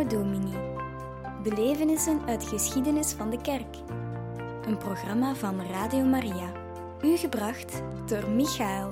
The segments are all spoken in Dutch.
Anno Domini. Belevenissen uit geschiedenis van de kerk. Een programma van Radio Maria. U gebracht door Michael.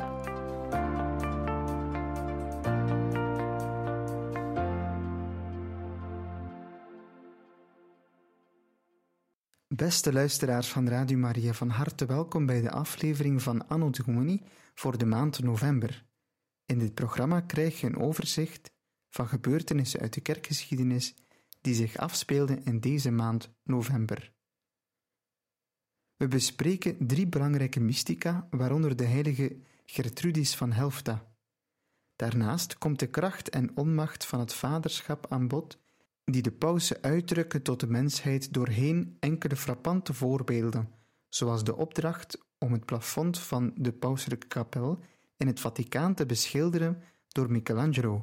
Beste luisteraars van Radio Maria, van harte welkom bij de aflevering van Anno Domini voor de maand november. In dit programma krijg je een overzicht van gebeurtenissen uit de kerkgeschiedenis die zich afspeelden in deze maand november. We bespreken 3 belangrijke mystica, waaronder de heilige Gertrudis van Helfta. Daarnaast komt de kracht en onmacht van het vaderschap aan bod, die de pausen uitdrukken tot de mensheid doorheen enkele frappante voorbeelden, zoals de opdracht om het plafond van de pauselijke kapel in het Vaticaan te beschilderen door Michelangelo.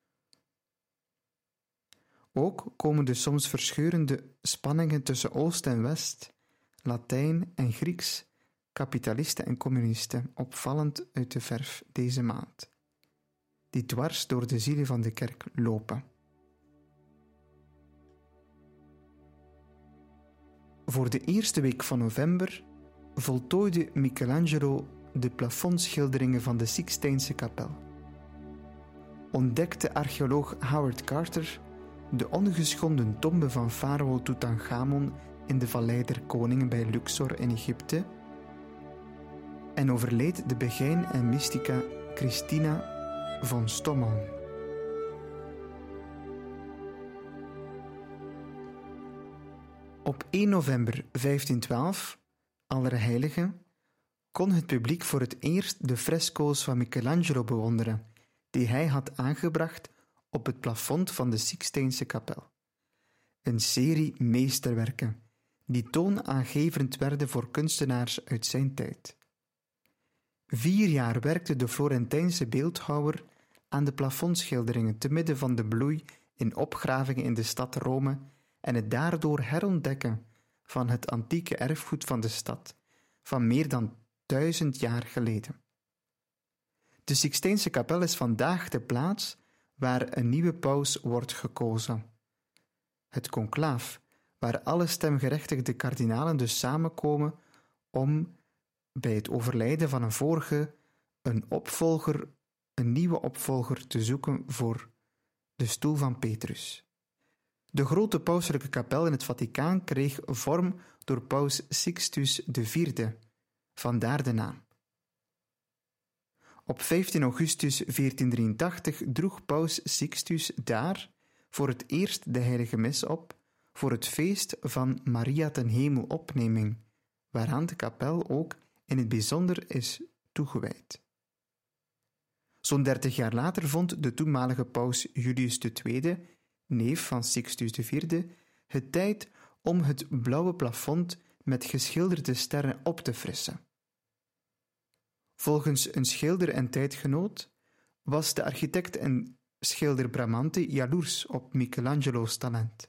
Ook komen de soms verscheurende spanningen tussen Oost en West, Latijn en Grieks, kapitalisten en communisten opvallend uit de verf deze maand, die dwars door de zielen van de kerk lopen. Voor de eerste week van november voltooide Michelangelo de plafondschilderingen van de Sixtijnse kapel. Ontdekte archeoloog Howard Carter de ongeschonden tombe van farao Tutankhamon in de Vallei der Koningen bij Luxor in Egypte en overleed de begijn en mystica Christina von Stommel. Op 1 november 1512, Allerheiligen, kon het publiek voor het eerst de fresco's van Michelangelo bewonderen, die hij had aangebracht op het plafond van de Sixtijnse kapel. Een serie meesterwerken, die toonaangevend werden voor kunstenaars uit zijn tijd. 4 jaar werkte de Florentijnse beeldhouwer aan de plafondschilderingen te midden van de bloei in opgravingen in de stad Rome en het daardoor herontdekken van het antieke erfgoed van de stad van meer dan 1000 jaar geleden. De Sixtijnse kapel is vandaag de plaats waar een nieuwe paus wordt gekozen. Het conclaaf, waar alle stemgerechtigde kardinalen dus samenkomen om bij het overlijden van een vorige een nieuwe opvolger te zoeken voor de stoel van Petrus. De grote pauselijke kapel in het Vaticaan kreeg vorm door paus Sixtus IV, vandaar de naam. Op 15 augustus 1483 droeg paus Sixtus daar voor het eerst de heilige mis op voor het feest van Maria ten Hemelopneming, waaraan de kapel ook in het bijzonder is toegewijd. Zo'n 30 jaar later vond de toenmalige paus Julius II, neef van Sixtus IV, het tijd om het blauwe plafond met geschilderde sterren op te frissen. Volgens een schilder en tijdgenoot was de architect en schilder Bramante jaloers op Michelangelo's talent.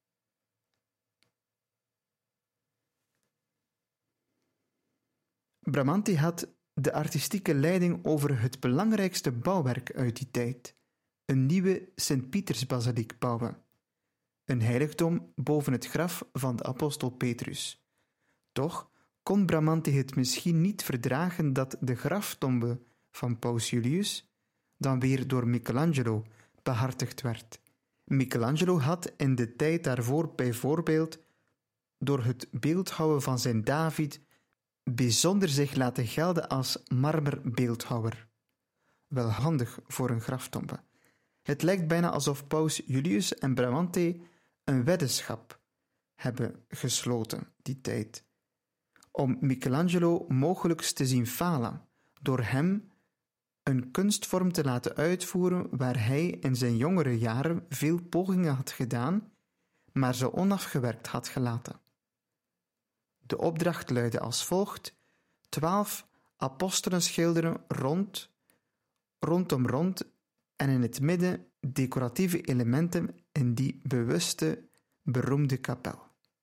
Bramante had de artistieke leiding over het belangrijkste bouwwerk uit die tijd, een nieuwe Sint-Pietersbasiliek bouwen, een heiligdom boven het graf van de apostel Petrus. Toch kon Bramante het misschien niet verdragen dat de graftombe van paus Julius dan weer door Michelangelo behartigd werd. Michelangelo had in de tijd daarvoor bijvoorbeeld door het beeldhouwen van zijn David bijzonder zich laten gelden als marmerbeeldhouwer. Wel handig voor een graftombe. Het lijkt bijna alsof paus Julius en Bramante een weddenschap hebben gesloten die tijd, om Michelangelo mogelijks te zien falen, door hem een kunstvorm te laten uitvoeren waar hij in zijn jongere jaren veel pogingen had gedaan, maar ze onafgewerkt had gelaten. De opdracht luidde als volgt: 12 apostelen schilderen rondom en in het midden decoratieve elementen in die bewuste, beroemde kapel.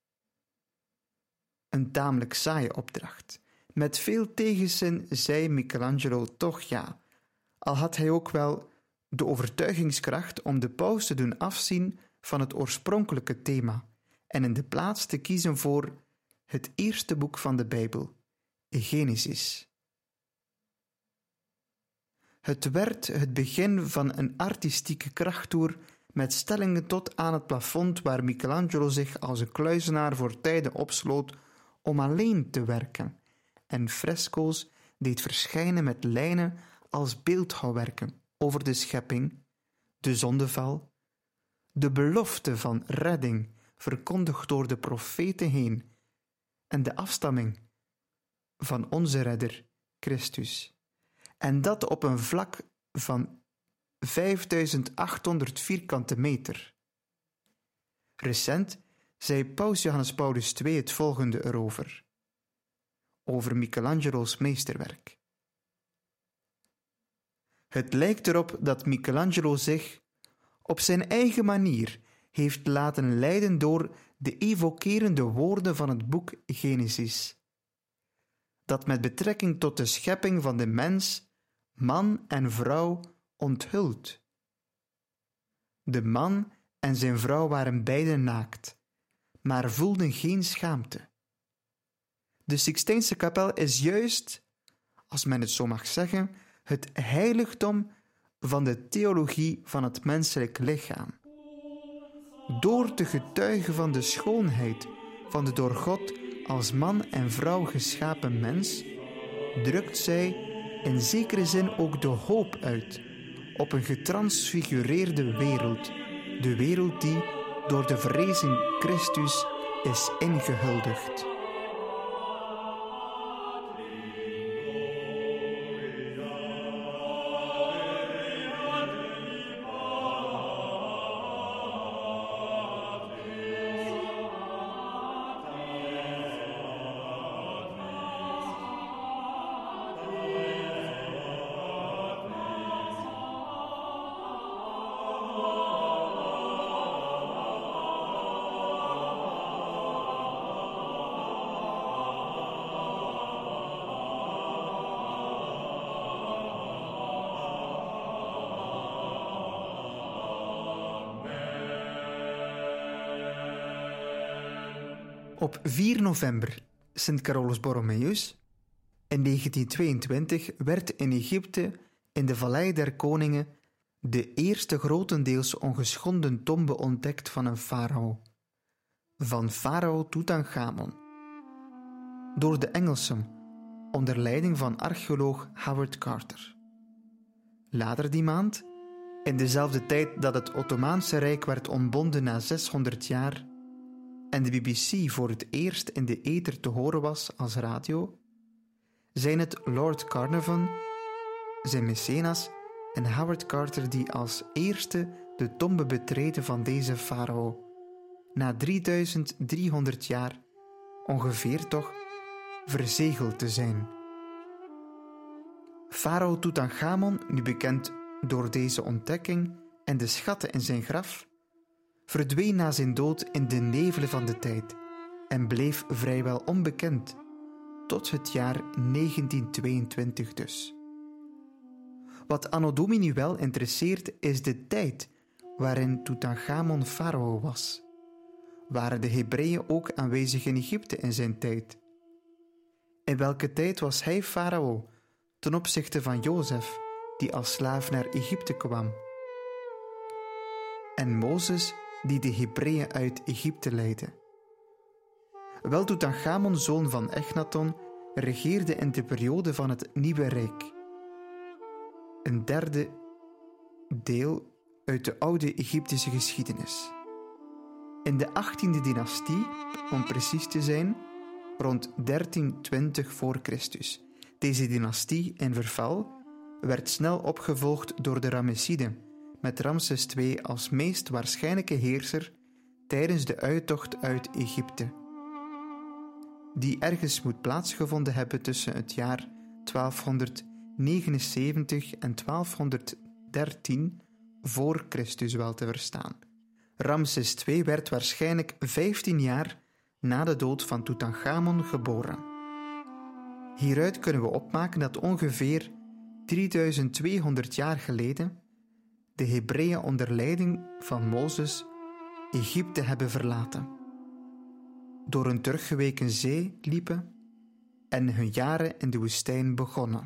Een tamelijk saaie opdracht. Met veel tegenzin zei Michelangelo toch ja, al had hij ook wel de overtuigingskracht om de paus te doen afzien van het oorspronkelijke thema en in de plaats te kiezen voor het eerste boek van de Bijbel, Genesis. Het werd het begin van een artistieke krachttoer met stellingen tot aan het plafond waar Michelangelo zich als een kluizenaar voor tijden opsloot om alleen te werken en fresco's deed verschijnen met lijnen als beeldhouwwerken over de schepping, de zondeval, de belofte van redding verkondigd door de profeten heen en de afstamming van onze redder, Christus. En dat op een vlak van 5800 vierkante meter. Recent zei Paus Johannes Paulus II het volgende erover, over Michelangelo's meesterwerk. Het lijkt erop dat Michelangelo zich op zijn eigen manier heeft laten leiden door de evokerende woorden van het boek Genesis, dat met betrekking tot de schepping van de mens, man en vrouw onthult. De man en zijn vrouw waren beiden naakt, maar voelden geen schaamte. De Sixtijnse kapel is juist, als men het zo mag zeggen, het heiligdom van de theologie van het menselijk lichaam. Door te getuigen van de schoonheid van de door God als man en vrouw geschapen mens, drukt zij in zekere zin ook de hoop uit op een getransfigureerde wereld, de wereld die door de verrezen Christus is ingehuldigd. Op 4 november, Sint Carolus Borromeus, in 1922 werd in Egypte, in de Vallei der Koningen, de eerste grotendeels ongeschonden tombe ontdekt van een farao, van farao Tutankhamon, door de Engelsen, onder leiding van archeoloog Howard Carter. Later die maand, in dezelfde tijd dat het Ottomaanse Rijk werd ontbonden na 600 jaar en de BBC voor het eerst in de ether te horen was als radio, zijn het Lord Carnarvon, zijn mecenas, en Howard Carter die als eerste de tombe betreden van deze farao, na 3300 jaar, ongeveer toch, verzegeld te zijn. Farao Tutankhamon, nu bekend door deze ontdekking en de schatten in zijn graf, verdween na zijn dood in de nevelen van de tijd en bleef vrijwel onbekend, tot het jaar 1922 dus. Wat anno domini wel interesseert is de tijd waarin Tutankhamon farao was. Waren de Hebreeën ook aanwezig in Egypte in zijn tijd? In welke tijd was hij farao ten opzichte van Jozef, die als slaaf naar Egypte kwam, en Mozes, die de Hebreeën uit Egypte leidde? Wel, Tutankhamon, zoon van Echnaton, regeerde in de periode van het Nieuwe Rijk, een derde deel uit de oude Egyptische geschiedenis. In de 18e dynastie, om precies te zijn, rond 1320 voor Christus. Deze dynastie in verval werd snel opgevolgd door de Ramessiden, met Ramses II als meest waarschijnlijke heerser tijdens de uittocht uit Egypte, die ergens moet plaatsgevonden hebben tussen het jaar 1279 en 1213 voor Christus wel te verstaan. Ramses II werd waarschijnlijk 15 jaar na de dood van Tutankhamon geboren. Hieruit kunnen we opmaken dat ongeveer 3200 jaar geleden de Hebreeën onder leiding van Mozes Egypte hebben verlaten, door een teruggeweken zee liepen en hun jaren in de woestijn begonnen.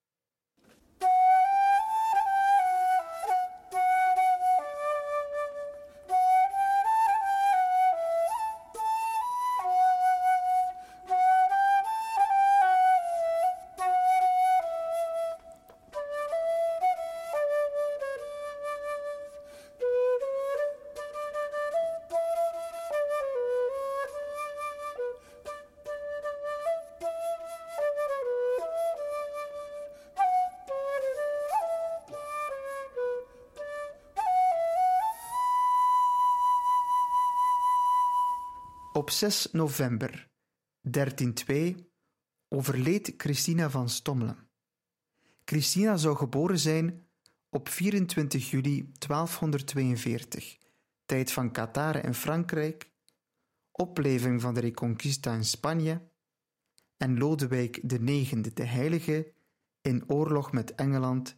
Op 6 november 1302 overleed Christina van Stommelen. Christina zou geboren zijn op 24 juli 1242, tijd van Kataren in Frankrijk, opleving van de Reconquista in Spanje en Lodewijk IX, de Heilige, in oorlog met Engeland.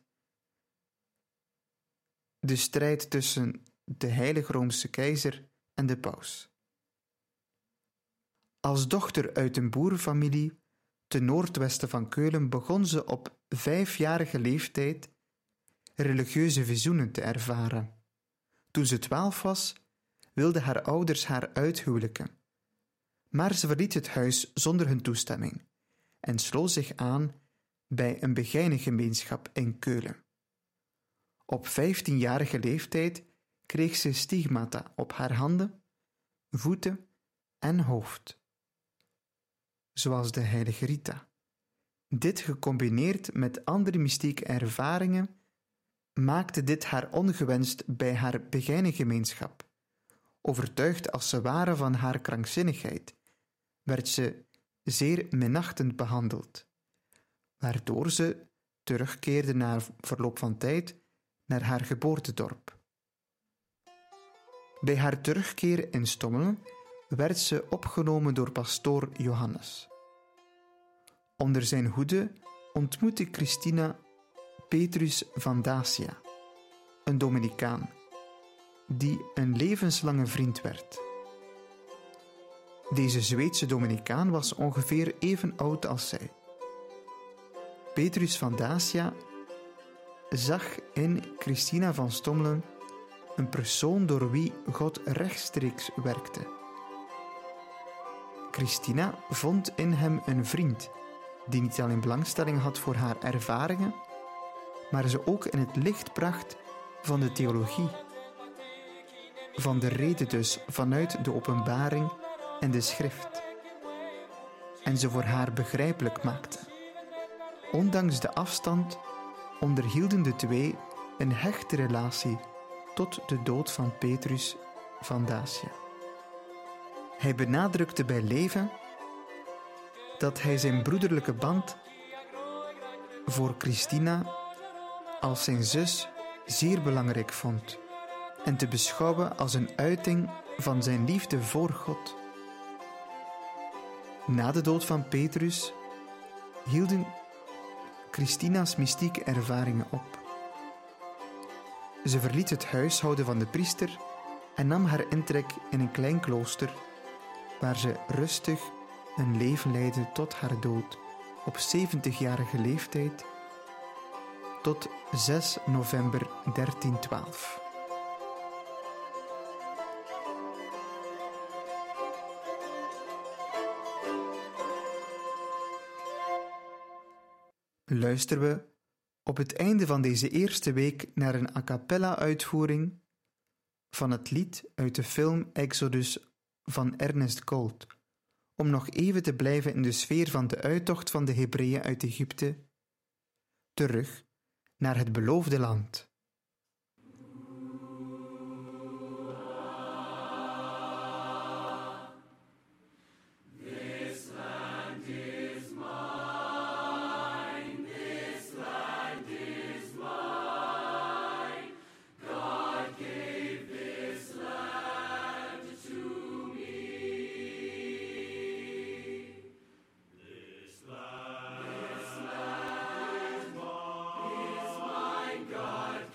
De strijd tussen de Heilige Roomse Keizer en de paus. Als dochter uit een boerenfamilie ten noordwesten van Keulen begon ze op 5-jarige leeftijd religieuze visioenen te ervaren. Toen ze 12 was, wilden haar ouders haar uithuwelijken, maar ze verliet het huis zonder hun toestemming en sloot zich aan bij een begijnengemeenschap in Keulen. Op 15-jarige leeftijd kreeg ze stigmata op haar handen, voeten en hoofd, zoals de heilige Rita. Dit gecombineerd met andere mystieke ervaringen maakte dit haar ongewenst bij haar begijnengemeenschap. Overtuigd als ze waren van haar krankzinnigheid, werd ze zeer minachtend behandeld, waardoor ze terugkeerde na verloop van tijd naar haar geboortedorp. Bij haar terugkeer in Stommelen werd ze opgenomen door pastoor Johannes. Onder zijn hoede ontmoette Christina Petrus van Dacia, een Dominicaan, die een levenslange vriend werd. Deze Zweedse Dominicaan was ongeveer even oud als zij. Petrus van Dacia zag in Christina van Stommelen een persoon door wie God rechtstreeks werkte. Christina vond in hem een vriend die niet alleen belangstelling had voor haar ervaringen, maar ze ook in het licht bracht van de theologie, van de reden dus vanuit de openbaring en de schrift, en ze voor haar begrijpelijk maakte. Ondanks de afstand onderhielden de twee een hechte relatie tot de dood van Petrus van Dacia. Hij benadrukte bij leven dat hij zijn broederlijke band voor Christina als zijn zus zeer belangrijk vond en te beschouwen als een uiting van zijn liefde voor God. Na de dood van Petrus hielden Christina's mystieke ervaringen op. Ze verliet het huishouden van de priester en nam haar intrek in een klein klooster, waar ze rustig een leven leidde tot haar dood op 70-jarige leeftijd, tot 6 november 1312. Luisteren we op het einde van deze eerste week naar een a cappella uitvoering van het lied uit de film Exodus van Ernest Gold, om nog even te blijven in de sfeer van de uittocht van de Hebreeën uit Egypte, terug naar het beloofde land. God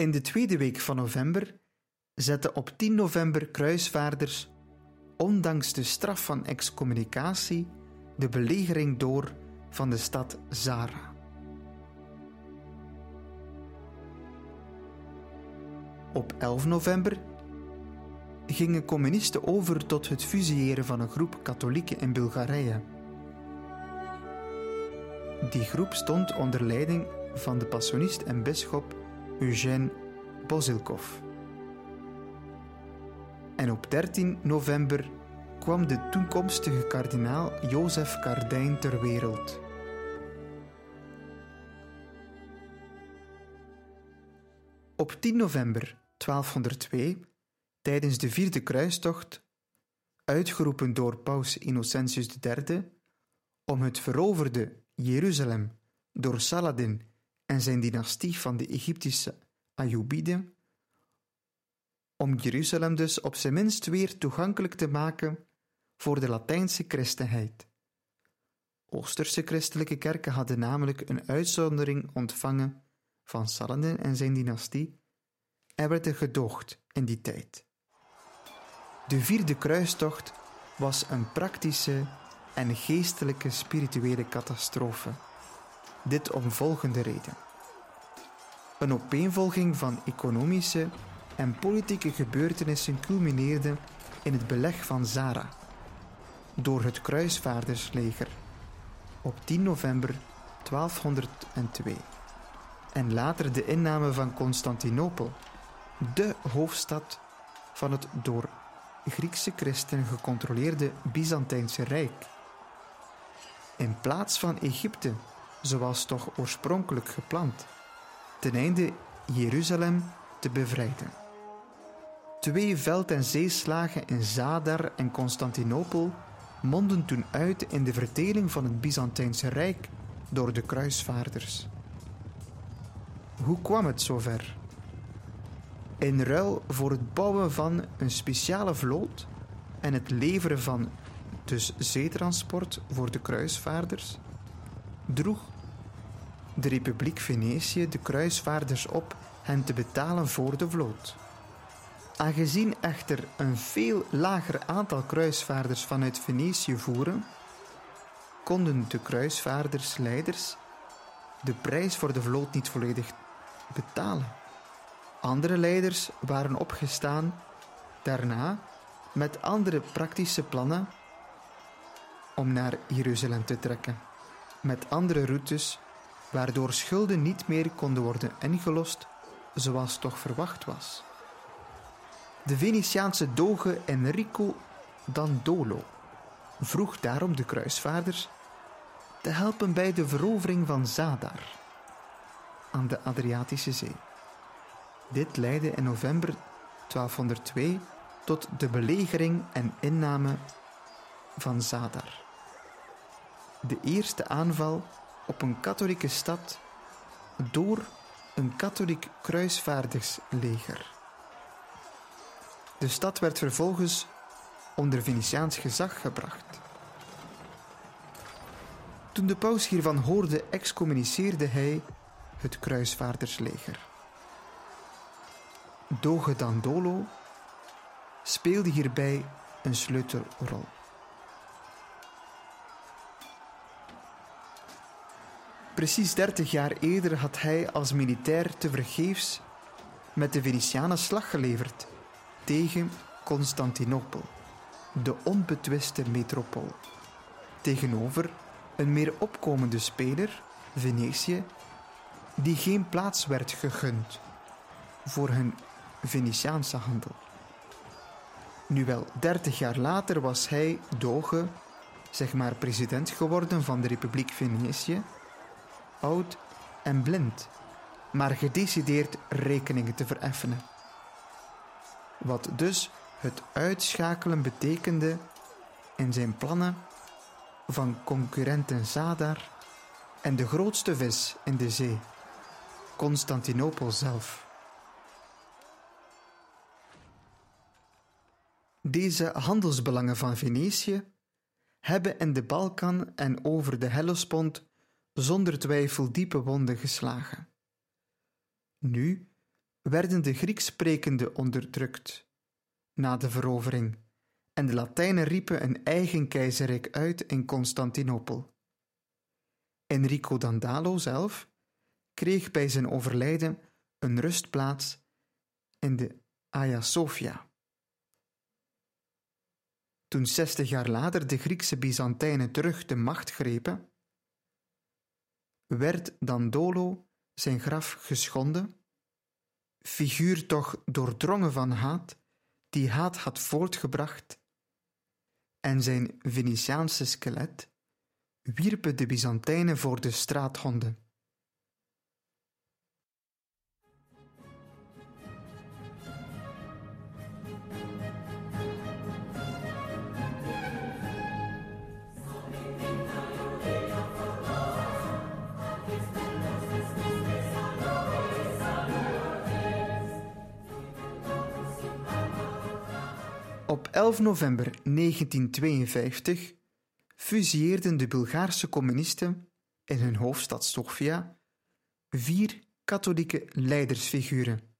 In de tweede week van november zetten op 10 november kruisvaarders, ondanks de straf van excommunicatie, de belegering door van de stad Zara. Op 11 november gingen communisten over tot het fusilleren van een groep katholieken in Bulgarije. Die groep stond onder leiding van de passionist en bisschop Eugène Bozilkov. En op 13 november kwam de toekomstige kardinaal Jozef Kardijn ter wereld. Op 10 november 1202, tijdens de 4e kruistocht, uitgeroepen door paus Innocentius III, om het veroverde Jeruzalem door Saladin en zijn dynastie van de Egyptische Ayyubiden, om Jeruzalem dus op zijn minst weer toegankelijk te maken voor de Latijnse christenheid. Oosterse christelijke kerken hadden namelijk een uitzondering ontvangen van Saladin en zijn dynastie en werden gedoogd in die tijd. De 4e kruistocht was een praktische en geestelijke spirituele catastrofe. Dit om volgende reden. Een opeenvolging van economische en politieke gebeurtenissen culmineerde in het beleg van Zara door het kruisvaardersleger op 10 november 1202 en later de inname van Constantinopel, de hoofdstad van het door Griekse christenen gecontroleerde Byzantijnse Rijk. In plaats van Egypte, zoals toch oorspronkelijk gepland, ten einde Jeruzalem te bevrijden. 2 veld- en zeeslagen in Zadar en Constantinopel mondden toen uit in de verdeling van het Byzantijnse Rijk door de kruisvaarders. Hoe kwam het zover? In ruil voor het bouwen van een speciale vloot en het leveren van dus zeetransport voor de kruisvaarders, droeg de Republiek Venetië de kruisvaarders op hen te betalen voor de vloot. Aangezien echter een veel lager aantal kruisvaarders vanuit Venetië voeren, konden de kruisvaardersleiders de prijs voor de vloot niet volledig betalen. Andere leiders waren opgestaan daarna met andere praktische plannen om naar Jeruzalem te trekken, met andere routes waardoor schulden niet meer konden worden ingelost zoals toch verwacht was. De Venetiaanse doge Enrico Dandolo vroeg daarom de kruisvaarders te helpen bij de verovering van Zadar aan de Adriatische Zee. Dit leidde in november 1202 tot de belegering en inname van Zadar. De eerste aanval op een katholieke stad door een katholiek kruisvaardersleger. De stad werd vervolgens onder Venetiaans gezag gebracht. Toen de paus hiervan hoorde, excommuniceerde hij het kruisvaardersleger. Doge Dandolo speelde hierbij een sleutelrol. Precies 30 jaar eerder had hij als militair tevergeefs met de Venetianen slag geleverd tegen Constantinopel, de onbetwiste metropool, tegenover een meer opkomende speler, Venetië, die geen plaats werd gegund voor hun Venetiaanse handel. Nu wel, 30 jaar later was hij, doge, zeg maar president geworden van de Republiek Venetië, oud en blind, maar gedecideerd rekeningen te vereffenen. Wat dus het uitschakelen betekende in zijn plannen van concurrenten Zadar en de grootste vis in de zee, Constantinopel zelf. Deze handelsbelangen van Venetië hebben in de Balkan en over de Hellespont zonder twijfel diepe wonden geslagen. Nu, werden de Grieks sprekenden onderdrukt na de verovering en de Latijnen riepen een eigen keizerrijk uit in Constantinopel. Enrico Dandalo zelf kreeg bij zijn overlijden een rustplaats in de Hagia Sophia. Toen 60 jaar later de Griekse Byzantijnen terug de macht grepen, werd Dandolo zijn graf geschonden, figuur toch doordrongen van haat, die haat had voortgebracht, en zijn Venetiaanse skelet wierpen de Byzantijnen voor de straathonden. Op 11 november 1952 fusieerden de Bulgaarse communisten in hun hoofdstad Sofia 4 katholieke leidersfiguren.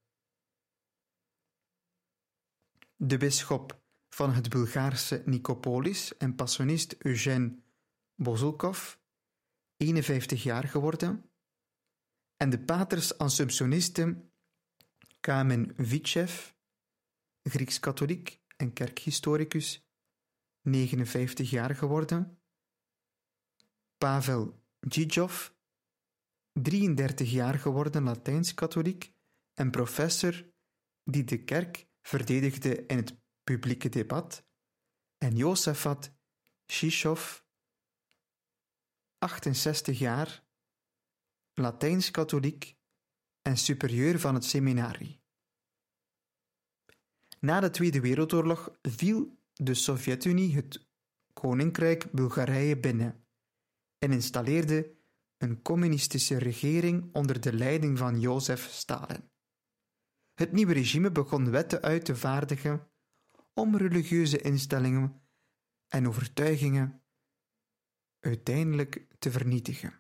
De bisschop van het Bulgaarse Nicopolis en passionist Eugen Bozilkov, 51 jaar geworden, en de paters Assumptionisten Kamen Vitchev, Grieks-katholiek en kerkhistoricus, 59 jaar geworden, Pavel Djidjov, 33 jaar geworden Latijns-katholiek en professor die de kerk verdedigde in het publieke debat, en Josafat Shishov, 68 jaar, Latijns-katholiek en superieur van het seminarie. Na de Tweede Wereldoorlog viel de Sovjet-Unie het Koninkrijk Bulgarije binnen en installeerde een communistische regering onder de leiding van Jozef Stalin. Het nieuwe regime begon wetten uit te vaardigen om religieuze instellingen en overtuigingen uiteindelijk te vernietigen.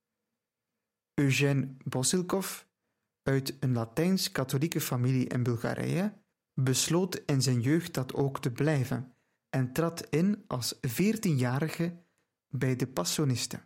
Eugen Bozilkov, uit een Latijns-katholieke familie in Bulgarije, besloot in zijn jeugd dat ook te blijven en trad in als 14-jarige bij de Passionisten.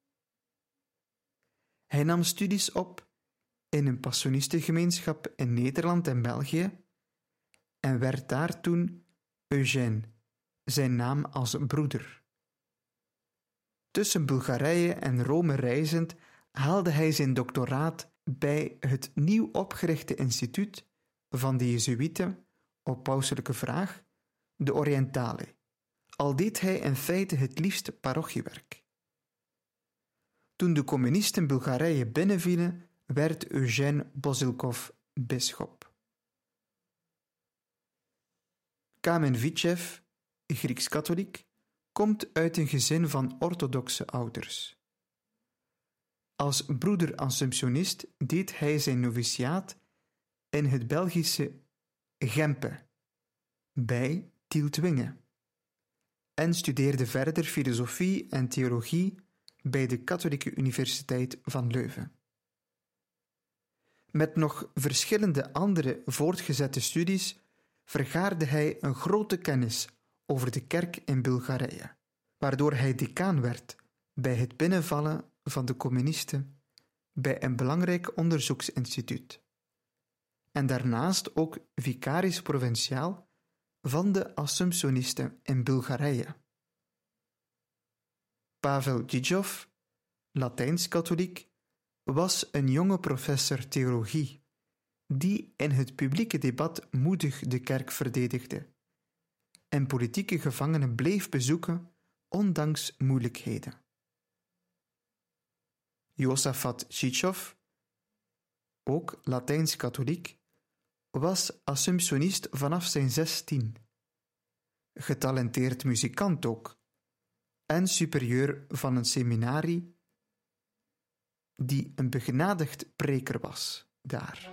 Hij nam studies op in een Passionistengemeenschap in Nederland en België en werd daar toen Eugène, zijn naam als broeder. Tussen Bulgarije en Rome reizend haalde hij zijn doctoraat bij het nieuw opgerichte instituut van de Jezuïeten op pauselijke vraag, de Orientale, al deed hij in feite het liefst parochiewerk. Toen de communisten Bulgarije binnenvielen, werd Eugen Bozilkov bisschop. Kamen Vitchev, Grieks-katholiek, komt uit een gezin van orthodoxe ouders. Als broeder Assumptionist deed hij zijn noviciaat in het Belgische Gempe, bij Tieltwinge, en studeerde verder filosofie en theologie bij de Katholieke Universiteit van Leuven. Met nog verschillende andere voortgezette studies vergaarde hij een grote kennis over de kerk in Bulgarije, waardoor hij decaan werd bij het binnenvallen van de communisten bij een belangrijk onderzoeksinstituut, en daarnaast ook vicaris provinciaal van de Assumptionisten in Bulgarije. Pavel Djidjov, Latijns-katholiek, was een jonge professor theologie die in het publieke debat moedig de kerk verdedigde en politieke gevangenen bleef bezoeken ondanks moeilijkheden. Josafat Shishov, ook Latijns-katholiek, was Assumptionist vanaf zijn 16, getalenteerd muzikant ook, en superieur van een seminarie die een begenadigd preker was daar.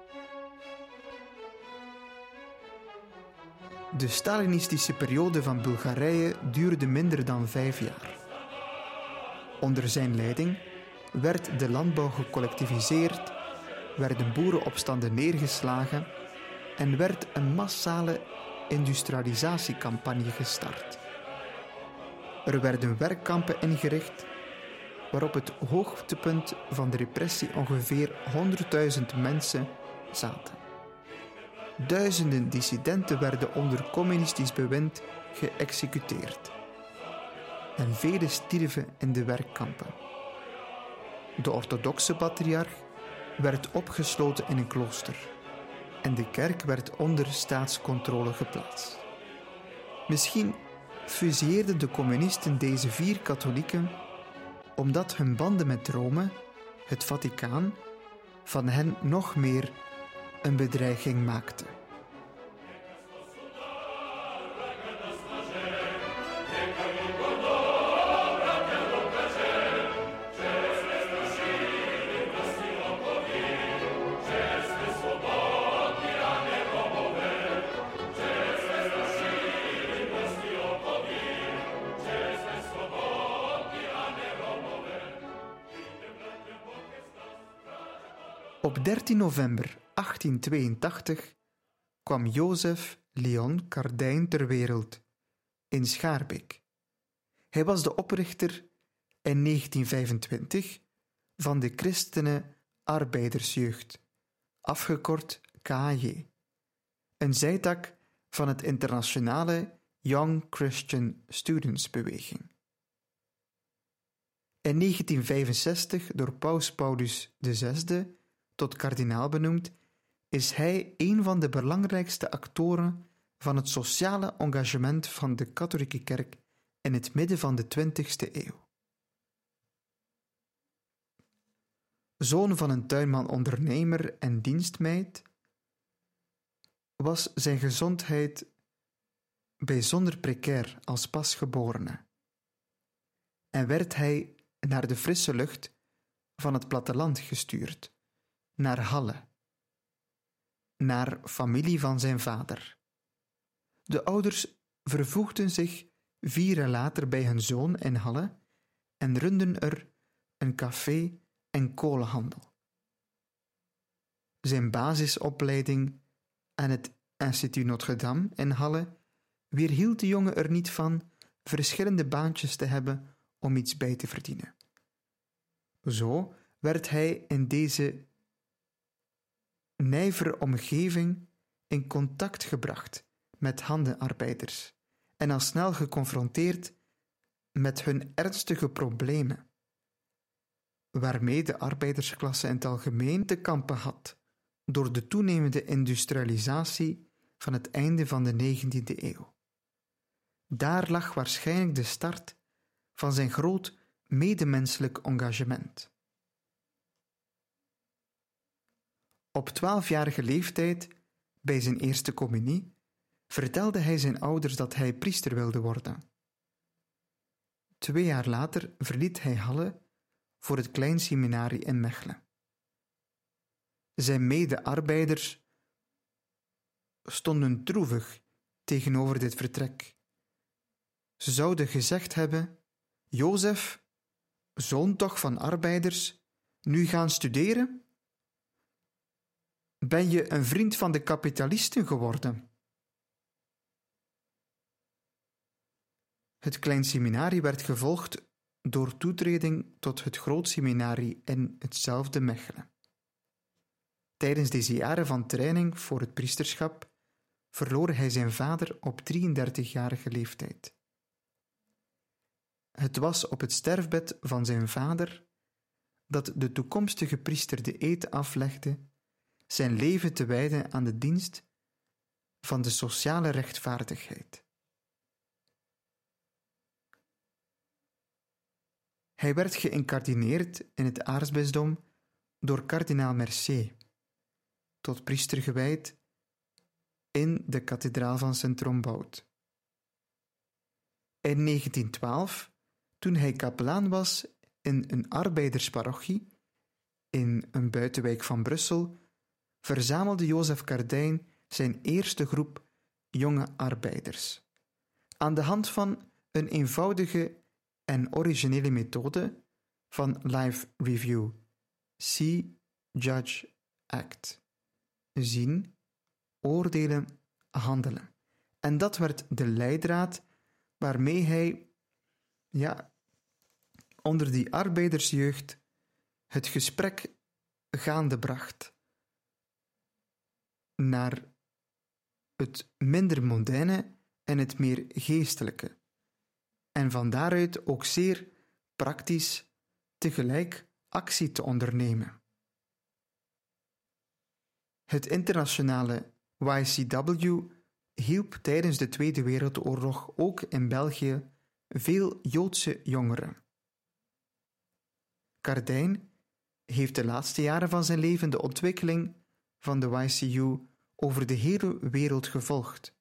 De Stalinistische periode van Bulgarije duurde minder dan 5 jaar. Onder zijn leiding werd de landbouw gecollectiviseerd werden boerenopstanden neergeslagen en werd een massale industrialisatiecampagne gestart. Er werden werkkampen ingericht, waar op het hoogtepunt van de repressie ongeveer 100.000 mensen zaten. Duizenden dissidenten werden onder communistisch bewind geëxecuteerd. En velen stierven in de werkkampen. De orthodoxe patriarch werd opgesloten in een klooster en de kerk werd onder staatscontrole geplaatst. Misschien fusieerden de communisten deze 4 katholieken omdat hun banden met Rome, het Vaticaan, van hen nog meer een bedreiging maakten. Op 13 november 1882 kwam Jozef Leon Cardijn ter wereld in Schaerbeek. Hij was de oprichter in 1925 van de Christene Arbeidersjeugd, afgekort KAJ, een zijtak van het internationale Young Christian Students beweging. In 1965 door Paus Paulus VI tot kardinaal benoemd, is hij een van de belangrijkste actoren van het sociale engagement van de katholieke kerk in het midden van de 20e eeuw. Zoon van een tuinman-ondernemer en dienstmeid, was zijn gezondheid bijzonder precair als pasgeborene en werd hij naar de frisse lucht van het platteland gestuurd, naar Halle, naar familie van zijn vader. De ouders vervoegden zich 4 jaar later bij hun zoon in Halle en runden er een café en kolenhandel. Zijn basisopleiding aan het Institut Notre-Dame in Halle weerhield de jongen er niet van verschillende baantjes te hebben om iets bij te verdienen. Zo werd hij in deze nijvere omgeving in contact gebracht met handenarbeiders en al snel geconfronteerd met hun ernstige problemen, waarmee de arbeidersklasse in het algemeen te kampen had door de toenemende industrialisatie van het einde van de 19e eeuw. Daar lag waarschijnlijk de start van zijn groot medemenselijk engagement. Op 12-jarige leeftijd, bij zijn eerste communie, vertelde hij zijn ouders dat hij priester wilde worden. 2 jaar later verliet hij Halle voor het kleinseminarie in Mechelen. Zijn mede-arbeiders stonden droevig tegenover dit vertrek. Ze zouden gezegd hebben: Jozef, zoon toch van arbeiders, nu gaan studeren? Ben je een vriend van de kapitalisten geworden? Het kleinseminarie werd gevolgd door toetreding tot het grootseminarie in hetzelfde Mechelen. Tijdens deze jaren van training voor het priesterschap verloor hij zijn vader op 33-jarige leeftijd. Het was op het sterfbed van zijn vader dat de toekomstige priester de eed aflegde zijn leven te wijden aan de dienst van de sociale rechtvaardigheid. Hij werd geïncardineerd in het aartsbisdom door kardinaal Mercier, tot priester gewijd in de kathedraal van Sint-Rombout. In 1912, toen hij kapelaan was in een arbeidersparochie in een buitenwijk van Brussel, verzamelde Jozef Cardijn zijn eerste groep jonge arbeiders. Aan de hand van een eenvoudige en originele methode van life review, see, judge act. Zien, oordelen, handelen. En dat werd de leidraad waarmee hij onder die arbeidersjeugd het gesprek gaande bracht naar het minder mondaine en het meer geestelijke. En van daaruit ook zeer praktisch tegelijk actie te ondernemen. Het internationale YCW hielp tijdens de Tweede Wereldoorlog ook in België veel Joodse jongeren. Cardijn heeft de laatste jaren van zijn leven de ontwikkeling van de YCU over de hele wereld gevolgd.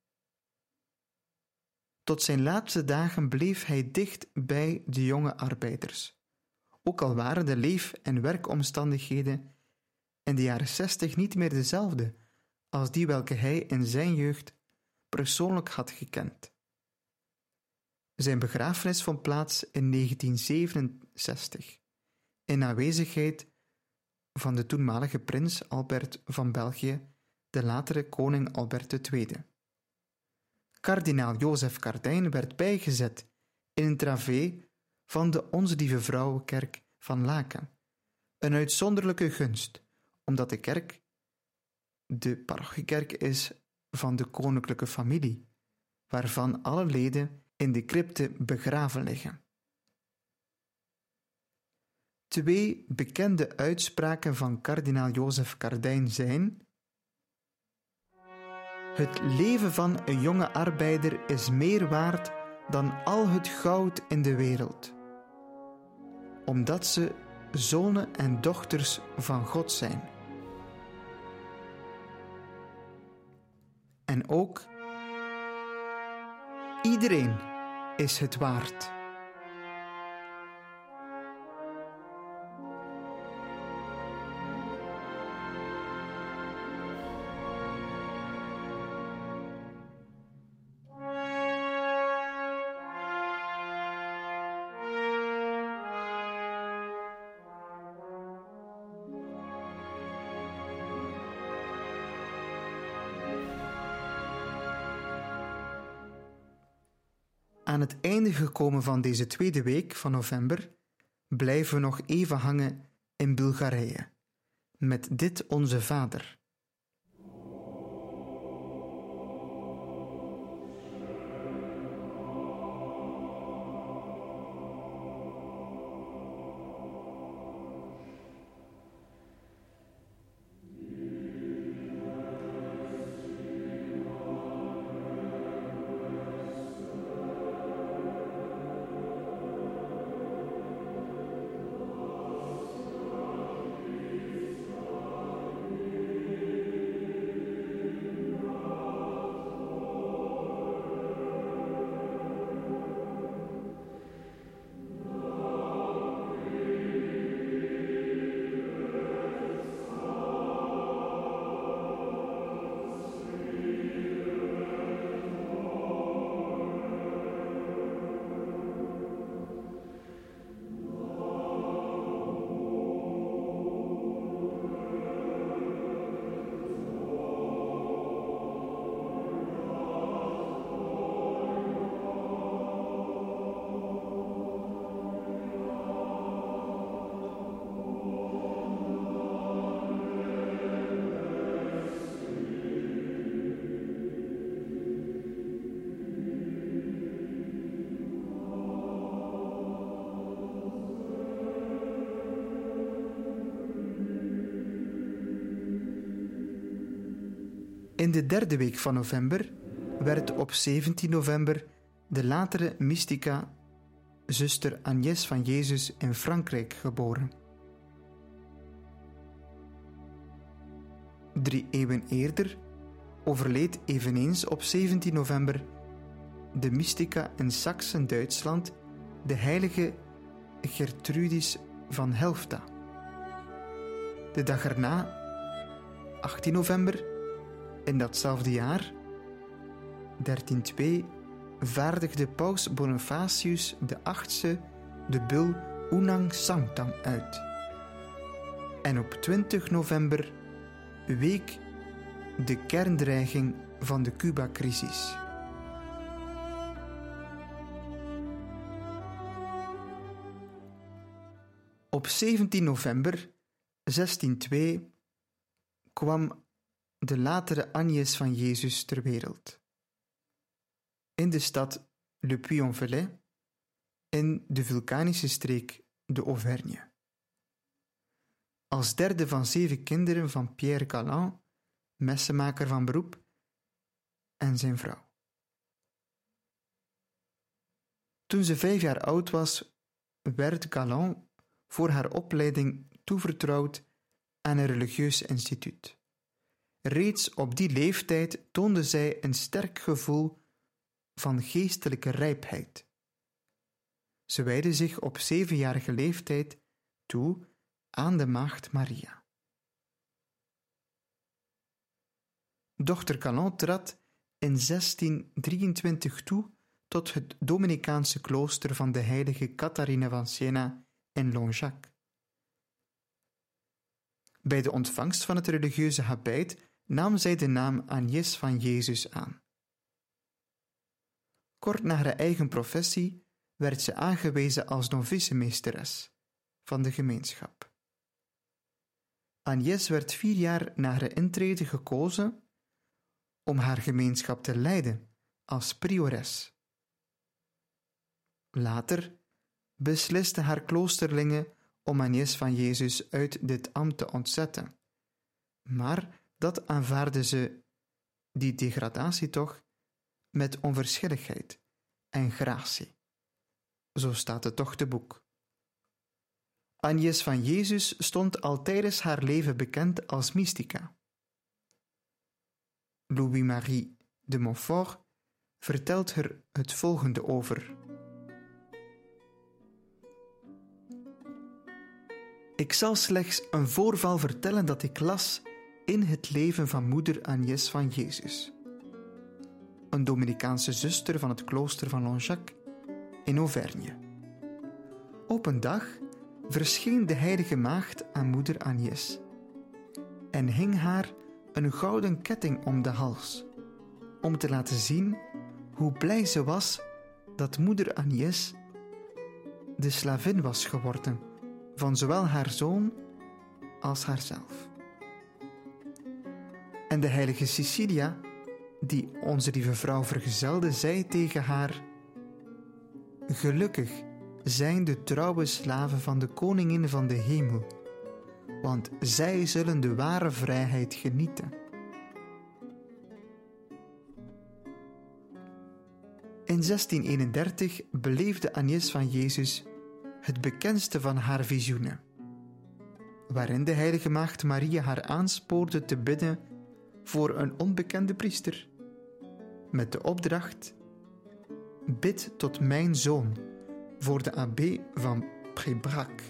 Tot zijn laatste dagen bleef hij dicht bij de jonge arbeiders, ook al waren de leef- en werkomstandigheden in de jaren 60 niet meer dezelfde als die welke hij in zijn jeugd persoonlijk had gekend. Zijn begrafenis vond plaats in 1967, in aanwezigheid van de toenmalige prins Albert van België, de latere koning Albert II. Kardinaal Jozef Cardijn werd bijgezet in een travee van de Onze Lieve Vrouwenkerk van Laken, een uitzonderlijke gunst, omdat de kerk de parochiekerk is van de koninklijke familie, waarvan alle leden in de crypte begraven liggen. 2 bekende uitspraken van kardinaal Jozef Cardijn zijn: het leven van een jonge arbeider is meer waard dan al het goud in de wereld, omdat ze zonen en dochters van God zijn. En ook: iedereen is het waard. Aan het einde gekomen van deze tweede week van november blijven we nog even hangen in Bulgarije met dit Onze Vader. In de derde week van november werd op 17 november de latere mystica zuster Agnès van Jezus in Frankrijk geboren. 3 eeuwen eerder overleed eveneens op 17 november de mystica in Sachsen, Duitsland, de heilige Gertrudis van Helfta. De dag erna, 18 november, in datzelfde jaar, 1302, vaardigde paus Bonifacius VIII de bul Unam Sanctam uit. En op 20 november week de kerndreiging van de Cuba-crisis. Op 17 november 1602 kwam de latere Agnes van Jezus ter wereld. In de stad Le Puy-en-Velay, in de vulkanische streek de Auvergne. Als derde van 7 kinderen van Pierre Galland, messenmaker van beroep, en zijn vrouw. Toen ze 5 jaar oud was, werd Galland voor haar opleiding toevertrouwd aan een religieus instituut. Reeds op die leeftijd toonde zij een sterk gevoel van geestelijke rijpheid. Ze wijdde zich op 7-jarige leeftijd toe aan de Maagd Maria. Dochter Galland trad in 1623 toe tot het Dominicaanse klooster van de heilige Catharina van Siena in Langeac. Bij de ontvangst van het religieuze habit nam zij de naam Agnes van Jezus aan. Kort na haar eigen professie werd ze aangewezen als novicemeesteres van de gemeenschap. Agnes werd 4 jaar na haar intrede gekozen om haar gemeenschap te leiden als priores. Later besliste haar kloosterlingen om Agnes van Jezus uit dit ambt te ontzetten, maar dat aanvaarde ze, die degradatie toch, met onverschilligheid en gratie. Zo staat het toch te boek. Agnes van Jezus stond al tijdens haar leven bekend als mystica. Louis-Marie de Montfort vertelt er het volgende over. Ik zal slechts een voorval vertellen dat ik las in het leven van moeder Agnes van Jezus, een Dominicaanse zuster van het klooster van Langeac in Auvergne. Op een dag verscheen de heilige maagd aan moeder Agnes en hing haar een gouden ketting om de hals, om te laten zien hoe blij ze was dat moeder Agnes de slavin was geworden van zowel haar zoon als haarzelf. En de heilige Cecilia, die onze lieve vrouw vergezelde, zei tegen haar: gelukkig zijn de trouwe slaven van de koningin van de hemel, want zij zullen de ware vrijheid genieten. In 1631 beleefde Agnes van Jezus het bekendste van haar visioenen, waarin de heilige maagd Maria haar aanspoorde te bidden voor een onbekende priester, met de opdracht: bid tot mijn zoon voor de abbé van Prébrac.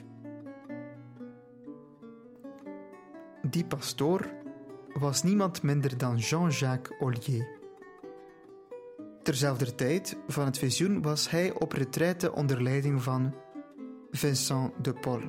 Die pastoor was niemand minder dan Jean-Jacques Ollier. Terzelfder tijd van het visioen was hij op retraite onder leiding van Vincent de Paul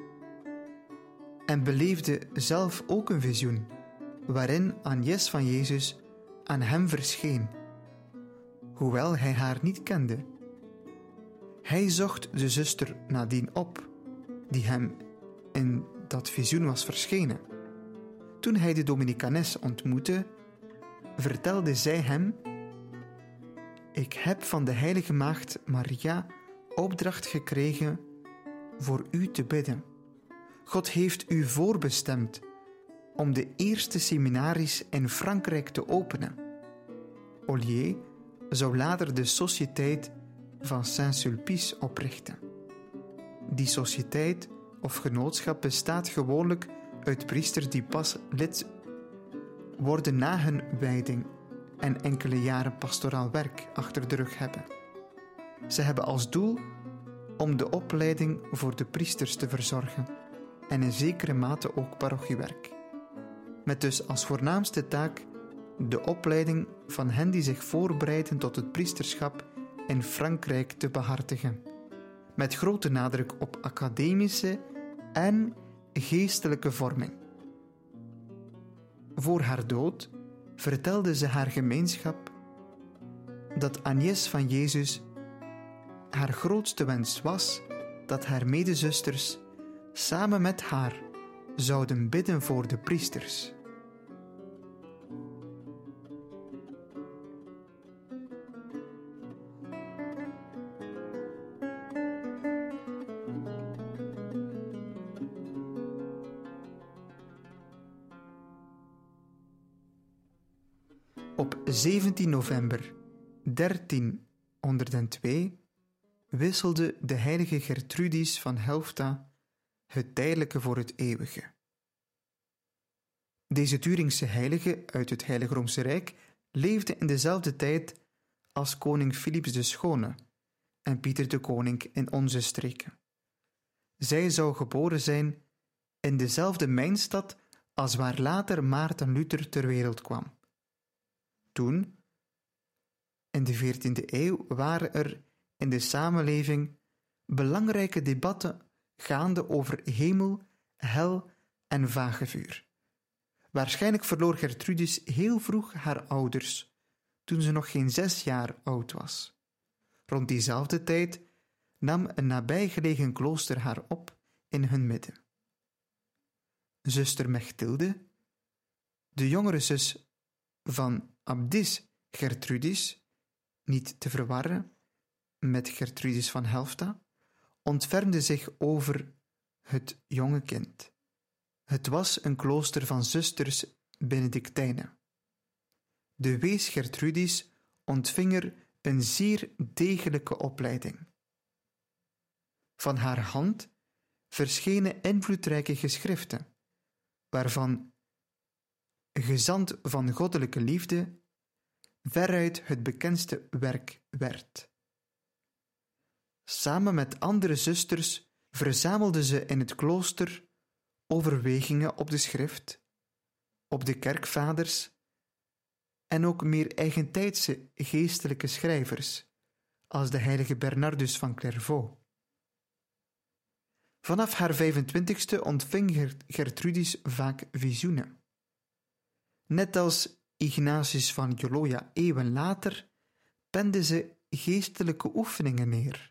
en beleefde zelf ook een visioen waarin Agnes van Jezus aan hem verscheen, hoewel hij haar niet kende. Hij zocht de zuster nadien op, die hem in dat visioen was verschenen. Toen hij de Dominicanes ontmoette, vertelde zij hem: ik heb van de heilige maagd Maria opdracht gekregen voor u te bidden. God heeft u voorbestemd om de eerste seminaries in Frankrijk te openen. Ollier zou later de Sociëteit van Saint-Sulpice oprichten. Die sociëteit of genootschap bestaat gewoonlijk uit priesters die pas lid worden na hun wijding en enkele jaren pastoraal werk achter de rug hebben. Ze hebben als doel om de opleiding voor de priesters te verzorgen en in zekere mate ook parochiewerk, met dus als voornaamste taak de opleiding van hen die zich voorbereiden tot het priesterschap in Frankrijk te behartigen, met grote nadruk op academische en geestelijke vorming. voor haar dood vertelde ze haar gemeenschap dat Agnès van Jezus haar grootste wens was dat haar medezusters samen met haar zouden bidden voor de priesters. Op 17 november 1302 wisselde de heilige Gertrudis van Helfta het tijdelijke voor het eeuwige. Deze Turingse heilige uit het Heilige Roomse Rijk leefde in dezelfde tijd als koning Philips de Schone en Pieter de Koning in onze streken. Zij zou geboren zijn in dezelfde mijnstad als waar later Maarten Luther ter wereld kwam. Toen, in de 14e eeuw, waren er in de samenleving belangrijke debatten gaande over hemel, hel en vagevuur. Waarschijnlijk verloor Gertrudis heel vroeg haar ouders, toen ze nog geen 6 jaar oud was. Rond diezelfde tijd nam een nabijgelegen klooster haar op in hun midden. Zuster Mechtilde, de jongere zus van abdis Gertrudis, niet te verwarren met Gertrudis van Helfta, ontfermde zich over het jonge kind. Het was een klooster van zusters Benedictijnen. De wees Gertrudis ontving er een zeer degelijke opleiding. Van haar hand verschenen invloedrijke geschriften, waarvan Gezant van Goddelijke Liefde veruit het bekendste werk werd. Samen met andere zusters verzamelde ze in het klooster overwegingen op de schrift, op de kerkvaders en ook meer eigentijdse geestelijke schrijvers, als de heilige Bernardus van Clairvaux. Vanaf haar 25ste ontving Gertrudis vaak visioenen. Net als Ignatius van Loyola eeuwen later pende ze geestelijke oefeningen neer.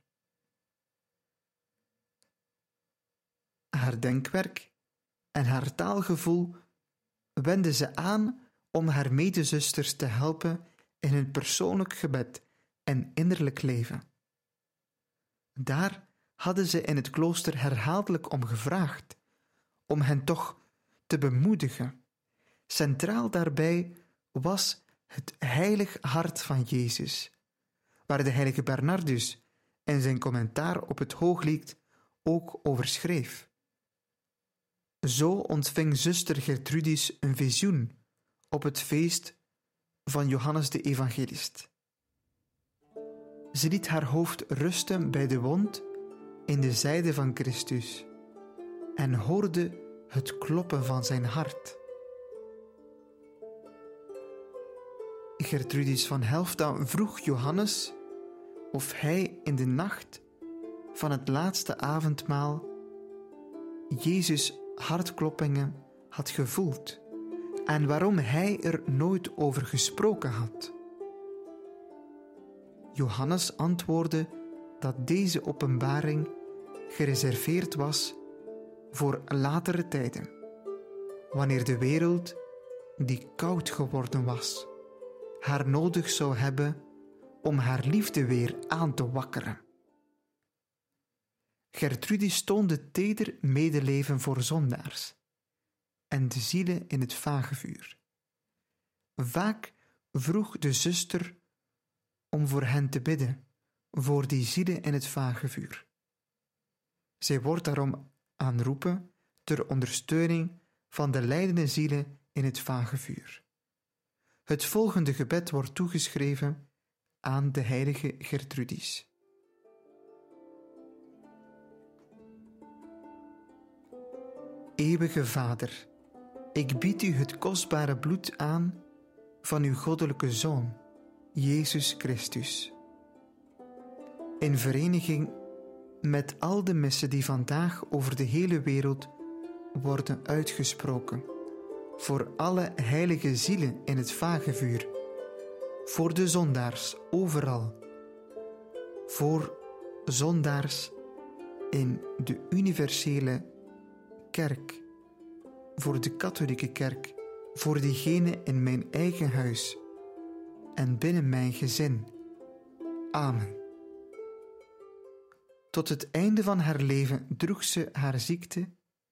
Haar denkwerk en haar taalgevoel wendde ze aan om haar medezusters te helpen in hun persoonlijk gebed en innerlijk leven. Daar hadden ze in het klooster herhaaldelijk om gevraagd, om hen toch te bemoedigen. Centraal daarbij was het heilig hart van Jezus, waar de heilige Bernardus in zijn commentaar op het Hooglied ook over schreef. Zo ontving zuster Gertrudis een visioen op het feest van Johannes de Evangelist. Ze liet haar hoofd rusten bij de wond in de zijde van Christus en hoorde het kloppen van zijn hart. Gertrudis van Helfta vroeg Johannes of hij in de nacht van het laatste avondmaal Jezus' hartkloppingen had gevoeld en waarom hij er nooit over gesproken had. Johannes antwoordde dat deze openbaring gereserveerd was voor latere tijden, wanneer de wereld, die koud geworden was, haar nodig zou hebben om haar liefde weer aan te wakkeren. Gertrudis toonde teder medeleven voor zondaars en de zielen in het vagevuur. Vaak vroeg de zuster om voor hen te bidden, voor die zielen in het vagevuur. Zij wordt daarom aanroepen ter ondersteuning van de lijdende zielen in het vagevuur. Het volgende gebed wordt toegeschreven aan de heilige Gertrudis. Eeuwige Vader, ik bied u het kostbare bloed aan van uw goddelijke Zoon, Jezus Christus. In vereniging met al de missen die vandaag over de hele wereld worden uitgesproken, voor alle heilige zielen in het vagevuur, voor de zondaars overal, voor zondaars in de universele kerk, voor de katholieke kerk, voor diegenen in mijn eigen huis en binnen mijn gezin. Amen. Tot het einde van haar leven droeg ze haar ziekte,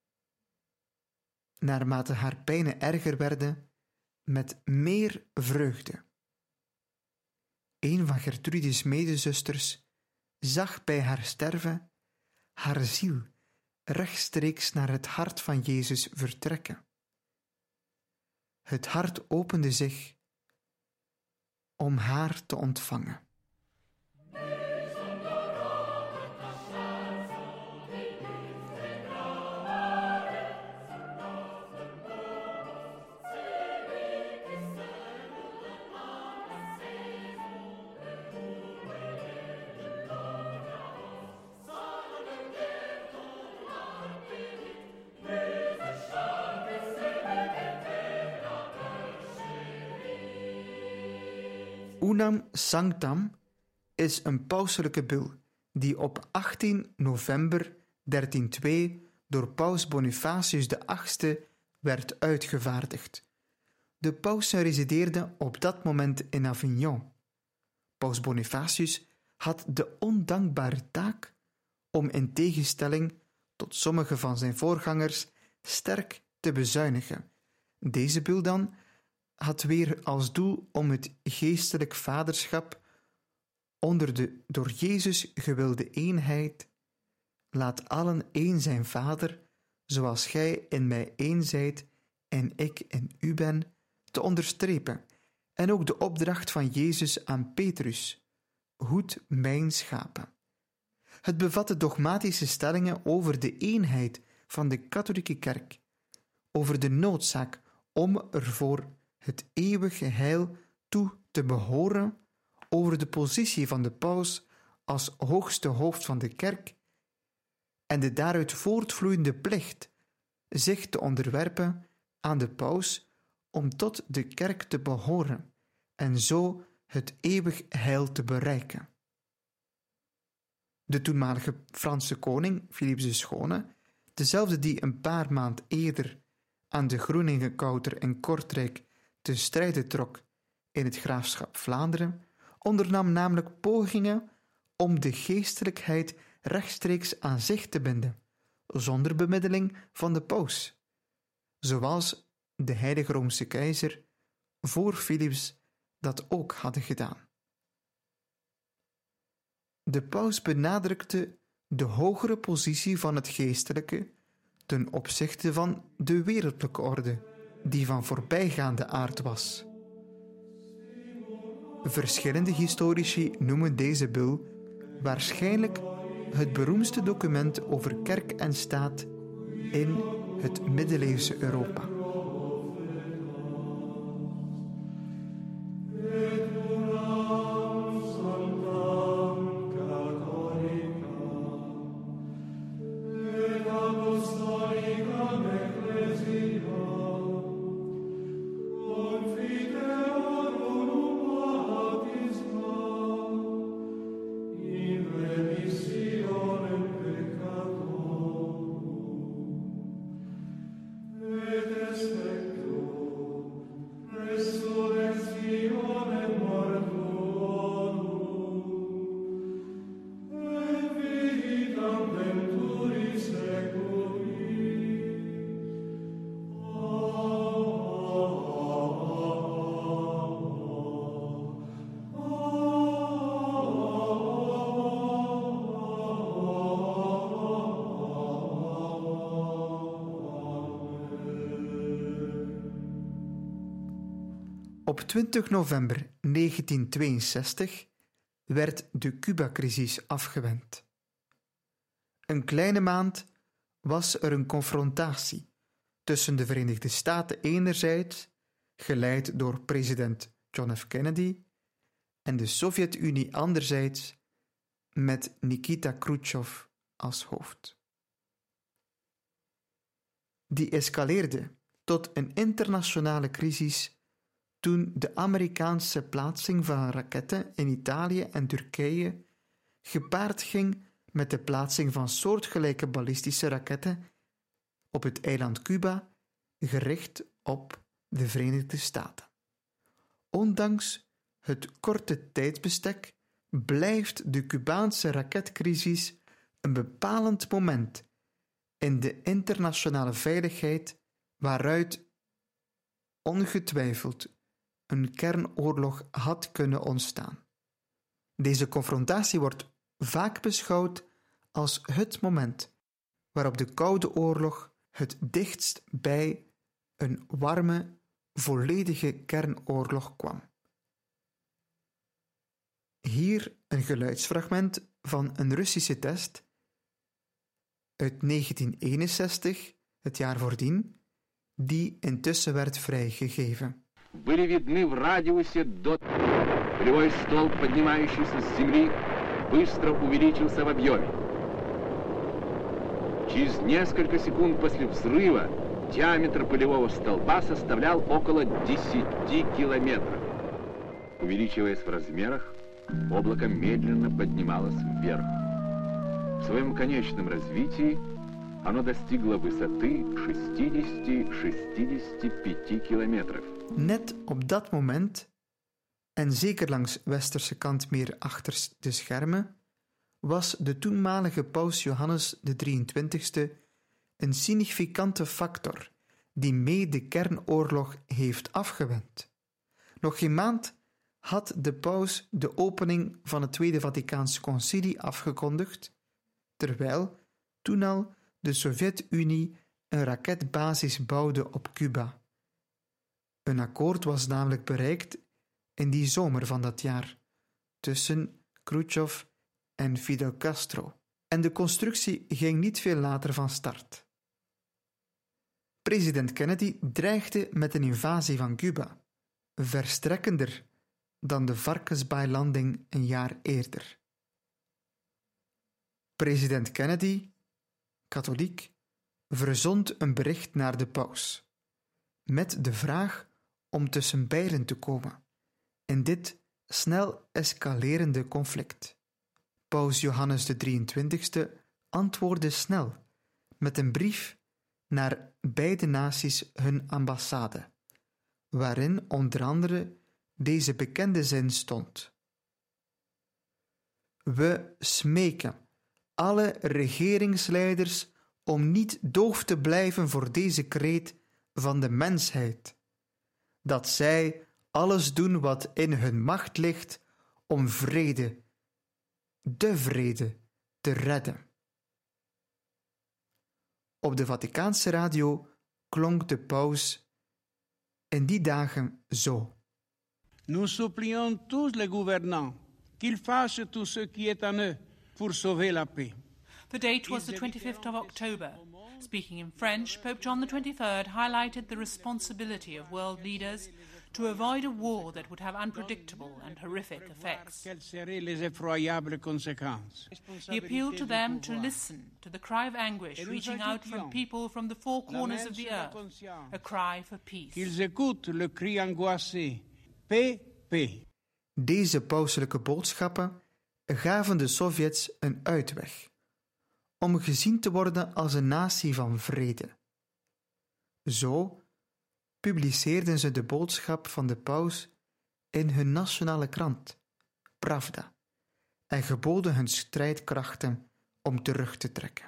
naarmate haar pijnen erger werden, met meer vreugde. Een van Gertrudis medezusters zag bij haar sterven haar ziel rechtstreeks naar het hart van Jezus vertrekken. Het hart opende zich om haar te ontvangen. Unam Sanctam is een pauselijke bul die op 18 november 1302 door paus Bonifacius VIII werd uitgevaardigd. De pausen resideerden op dat moment in Avignon. Paus Bonifacius had de ondankbare taak om in tegenstelling tot sommige van zijn voorgangers sterk te bezuinigen. Deze bul dan had weer als doel om het geestelijk vaderschap onder de door Jezus gewilde eenheid, laat allen één zijn Vader, zoals gij in mij één zijt en ik in u ben, te onderstrepen, en ook de opdracht van Jezus aan Petrus, hoed mijn schapen. Het bevatte dogmatische stellingen over de eenheid van de katholieke kerk, over de noodzaak om ervoor het eeuwige heil toe te behoren, over de positie van de paus als hoogste hoofd van de kerk en de daaruit voortvloeiende plicht zich te onderwerpen aan de paus om tot de kerk te behoren en zo het eeuwig heil te bereiken. De toenmalige Franse koning, Philippe de Schone, dezelfde die een paar maand eerder aan de Groeningekouter in Kortrijk te strijden trok in het graafschap Vlaanderen, ondernam namelijk pogingen om de geestelijkheid rechtstreeks aan zich te binden, zonder bemiddeling van de paus, zoals de heilige Roomse keizer voor Philips dat ook hadden gedaan. De paus benadrukte de hogere positie van het geestelijke ten opzichte van de wereldlijke orde, die van voorbijgaande aard was. Verschillende historici noemen deze bul waarschijnlijk het beroemdste document over kerk en staat in het middeleeuwse Europa. Op 20 november 1962 werd de Cuba-crisis afgewend. Een kleine maand was er een confrontatie tussen de Verenigde Staten enerzijds, geleid door president John F. Kennedy, en de Sovjet-Unie anderzijds, met Nikita Khrushchev als hoofd. Die escaleerde tot een internationale crisis toen de Amerikaanse plaatsing van raketten in Italië en Turkije gepaard ging met de plaatsing van soortgelijke ballistische raketten op het eiland Cuba, gericht op de Verenigde Staten. Ondanks het korte tijdsbestek blijft de Cubaanse raketcrisis een bepalend moment in de internationale veiligheid waaruit ongetwijfeld een kernoorlog had kunnen ontstaan. Deze confrontatie wordt vaak beschouwd als het moment waarop de Koude Oorlog het dichtst bij een warme, volledige kernoorlog kwam. Hier een geluidsfragment van een Russische test uit 1961, het jaar voordien, die intussen werd vrijgegeven. Были видны в радиусе до... Полевой столб, поднимающийся с земли, быстро увеличился в объеме. Через несколько секунд после взрыва диаметр полевого столба составлял около 10 километров. Увеличиваясь в размерах, облако медленно поднималось вверх. В своем конечном развитии оно достигло высоты 60-65 километров. Net op dat moment, en zeker langs westerse kant meer achter de schermen, was de toenmalige paus Johannes XXIII een significante factor die mee de kernoorlog heeft afgewend. Nog geen maand had de paus de opening van het Tweede Vaticaanse Concilie afgekondigd, terwijl toen al de Sovjet-Unie een raketbasis bouwde op Cuba. Een akkoord was namelijk bereikt in die zomer van dat jaar tussen Khrushchev en Fidel Castro, en de constructie ging niet veel later van start. President Kennedy dreigde met een invasie van Cuba, verstrekkender dan de varkensbaailanding een jaar eerder. President Kennedy, katholiek, verzond een bericht naar de paus, met de vraag om tussen beiden te komen in dit snel escalerende conflict. Paus Johannes XXIII antwoordde snel met een brief naar beide naties hun ambassade, waarin onder andere deze bekende zin stond: We smeken alle regeringsleiders om niet doof te blijven voor deze kreet van de mensheid, dat zij alles doen wat in hun macht ligt om vrede, de vrede, te redden. Op de Vaticaanse radio klonk de paus in die dagen zo. Nous supplions tous les gouvernants qu'ils fassent tout ce qui est en eux pour sauver la paix. The date was the 25th of October. Speaking in French, Pope John XXIII highlighted the responsibility of world leaders to avoid a war that would have unpredictable and horrific effects. Quelles seraient les effroyables conséquences? He appealed to them to listen to the cry of anguish reaching out from people from the four corners of the earth, a cry for peace. Qu'ils écoutent le cri angoissé, paix, paix. Deze pauselijke boodschappen gaven de Sovjets een uitweg om gezien te worden als een natie van vrede. Zo publiceerden ze de boodschap van de paus in hun nationale krant, Pravda, en geboden hun strijdkrachten om terug te trekken.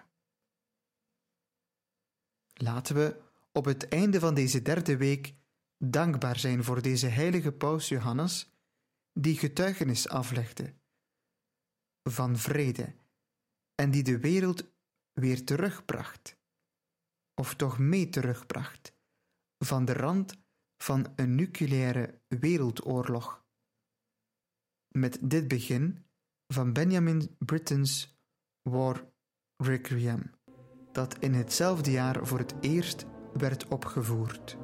Laten we op het einde van deze derde week dankbaar zijn voor deze heilige paus Johannes, die getuigenis aflegde van vrede en die de wereld weer terugbracht, of toch mee terugbracht, van de rand van een nucleaire wereldoorlog. Met dit begin van Benjamin Britten's War Requiem, dat in hetzelfde jaar voor het eerst werd opgevoerd.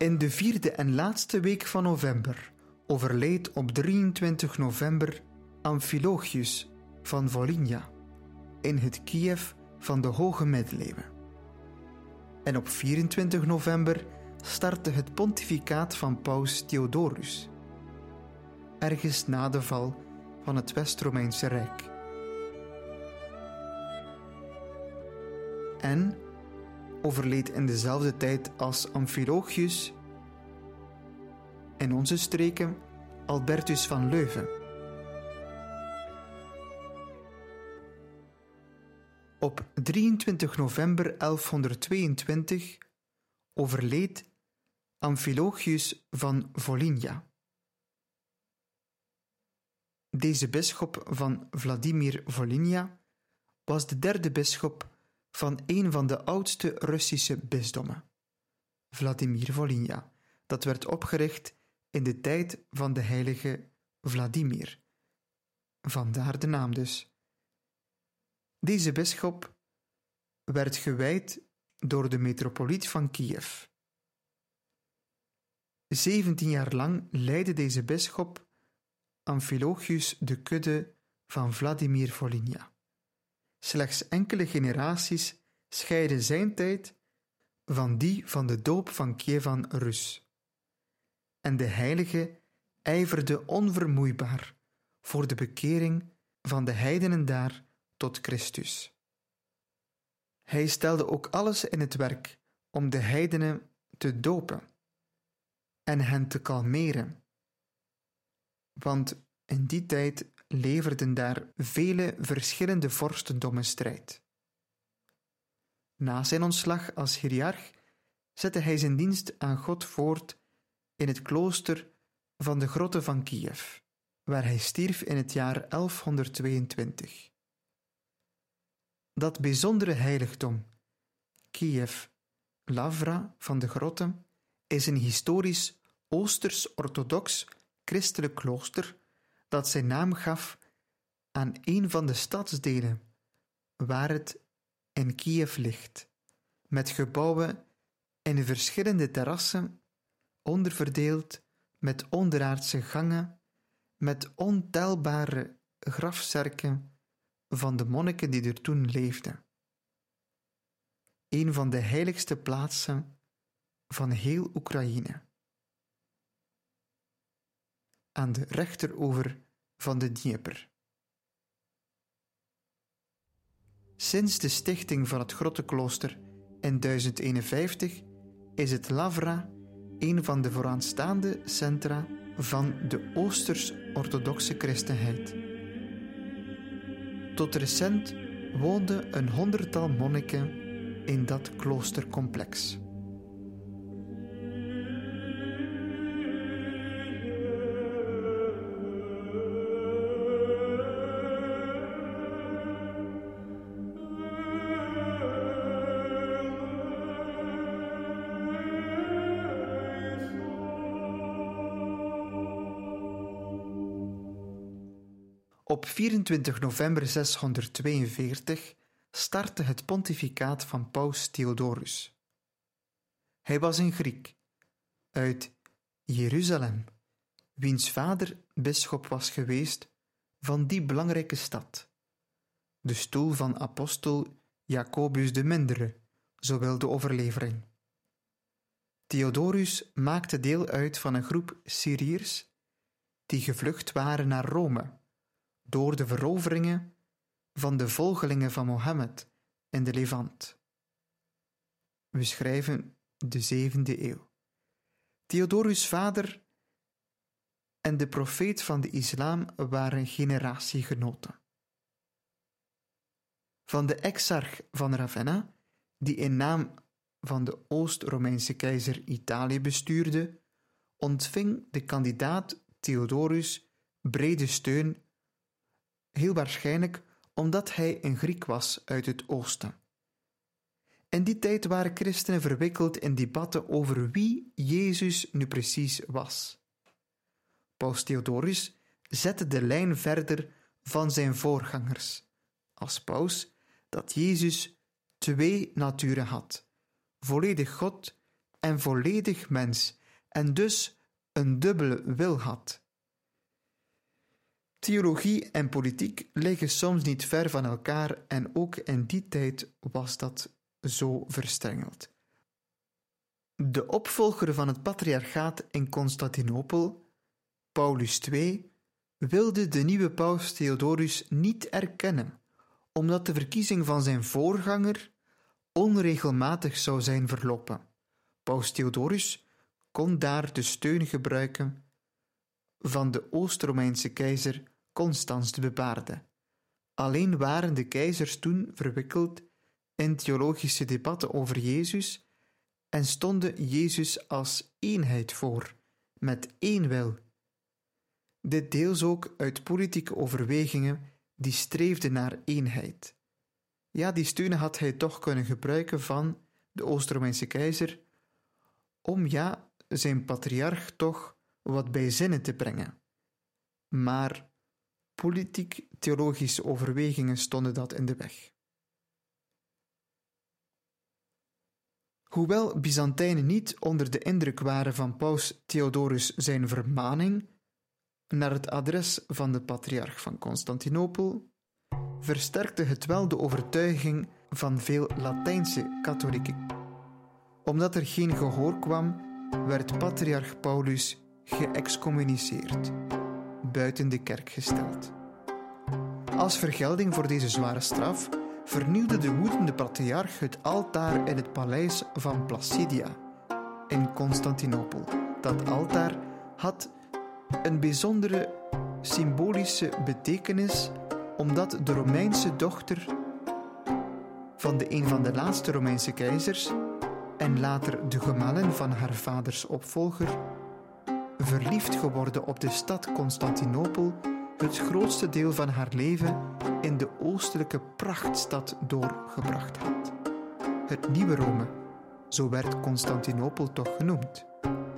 In de 4e en laatste week van november overleed op 23 november Amphilochius van Volhynia in het Kiev van de Hoge Middeleeuwen. En op 24 november startte het pontificaat van paus Theodorus, ergens na de val van het West-Romeinse Rijk. En overleed in dezelfde tijd als Amphilochius in onze streken Albertus van Leuven. Op 23 november 1122 overleed Amphilochius van Volhynia. Deze bisschop van Vladimir Volhynia was de derde bisschop van een van de oudste Russische bisdommen, Vladimir Volhynia, dat werd opgericht in de tijd van de heilige Vladimir. Vandaar de naam dus. Deze bisschop werd gewijd door de metropoliet van Kiev. 17 jaar lang leidde deze bisschop Amphilochius de kudde van Vladimir Volhynia. Slechts enkele generaties scheiden zijn tijd van die van de doop van Kievan Rus. En de heilige ijverde onvermoeibaar voor de bekering van de heidenen daar tot Christus. Hij stelde ook alles in het werk om de heidenen te dopen en hen te kalmeren, want in die tijd leverden daar vele verschillende vorstendommen strijd. Na zijn ontslag als hiërarch zette hij zijn dienst aan God voort in het klooster van de grotten van Kiev, waar hij stierf in het jaar 1122. Dat bijzondere heiligdom, Kiev Lavra van de grotten, is een historisch Oosters-orthodox christelijk klooster dat zijn naam gaf aan een van de stadsdelen waar het in Kiev ligt, met gebouwen in verschillende terrassen, onderverdeeld met onderaardse gangen, met ontelbare grafzerken van de monniken die er toen leefden. Een van de heiligste plaatsen van heel Oekraïne. Aan de rechteroever van de Dnieper. Sinds de stichting van het grottenklooster in 1051 is het Lavra een van de vooraanstaande centra van de Oosters-orthodoxe christenheid. Tot recent woonden een 100-tal monniken in dat kloostercomplex. Op 24 november 642 startte het pontificaat van paus Theodorus. Hij was een Griek, uit Jeruzalem, wiens vader bisschop was geweest van die belangrijke stad. De stoel van apostel Jacobus de Mindere, zo wil de overlevering. Theodorus maakte deel uit van een groep Syriërs die gevlucht waren naar Rome door de veroveringen van de volgelingen van Mohammed in de Levant. We schrijven de 7e eeuw. Theodorus' vader en de profeet van de islam waren generatiegenoten. Van de exarch van Ravenna, die in naam van de Oost-Romeinse keizer Italië bestuurde, ontving de kandidaat Theodorus brede steun, heel waarschijnlijk omdat hij een Griek was uit het oosten. In die tijd waren christenen verwikkeld in debatten over wie Jezus nu precies was. Paus Theodorus zette de lijn verder van zijn voorgangers, als paus, dat Jezus 2 naturen had, volledig God en volledig mens en dus een dubbele wil had. Theologie en politiek liggen soms niet ver van elkaar en ook in die tijd was dat zo verstrengeld. De opvolger van het patriarchaat in Constantinopel, Paulus II, wilde de nieuwe paus Theodorus niet erkennen, omdat de verkiezing van zijn voorganger onregelmatig zou zijn verlopen. Paus Theodorus kon daar de steun gebruiken van de Oost-Romeinse keizer Constans de Bebaarde. Alleen waren de keizers toen verwikkeld in theologische debatten over Jezus en stonden Jezus als eenheid voor, met één wil. Dit deels ook uit politieke overwegingen die streefden naar eenheid. Ja, die steun had hij toch kunnen gebruiken van de Oost-Romeinse keizer om zijn patriarch toch wat bij zinnen te brengen. Maar politiek-theologische overwegingen stonden dat in de weg. Hoewel Byzantijnen niet onder de indruk waren van paus Theodorus zijn vermaning naar het adres van de patriarch van Constantinopel, versterkte het wel de overtuiging van veel Latijnse katholieken. Omdat er geen gehoor kwam, werd patriarch Paulus geëxcommuniceerd, buiten de kerk gesteld. Als vergelding voor deze zware straf vernieuwde de woedende patriarch het altaar in het paleis van Placidia in Constantinopel. Dat altaar had een bijzondere symbolische betekenis, omdat de Romeinse dochter van een van de laatste Romeinse keizers en later de gemalin van haar vaders opvolger, verliefd geworden op de stad Constantinopel, het grootste deel van haar leven in de oostelijke prachtstad doorgebracht had. Het nieuwe Rome, zo werd Constantinopel toch genoemd.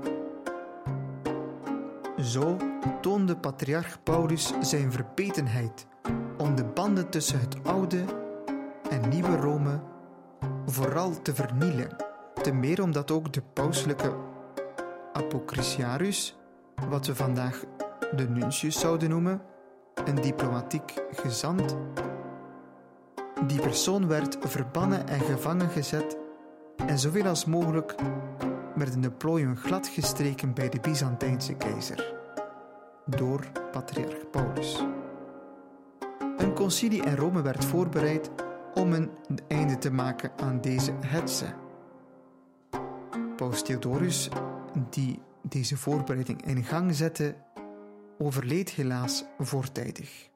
Zo toonde patriarch Paulus zijn verbetenheid om de banden tussen het oude en nieuwe Rome vooral te vernielen, te meer omdat ook de pauselijke apocrisiarus, wat we vandaag de nuntius zouden noemen, een diplomatiek gezant, die persoon werd verbannen en gevangen gezet en zoveel als mogelijk werden de plooien gladgestreken bij de Byzantijnse keizer door patriarch Paulus. Een concilie in Rome werd voorbereid om een einde te maken aan deze hetze. Paus Theodorus, die deze voorbereiding in gang zette, overleed helaas voortijdig.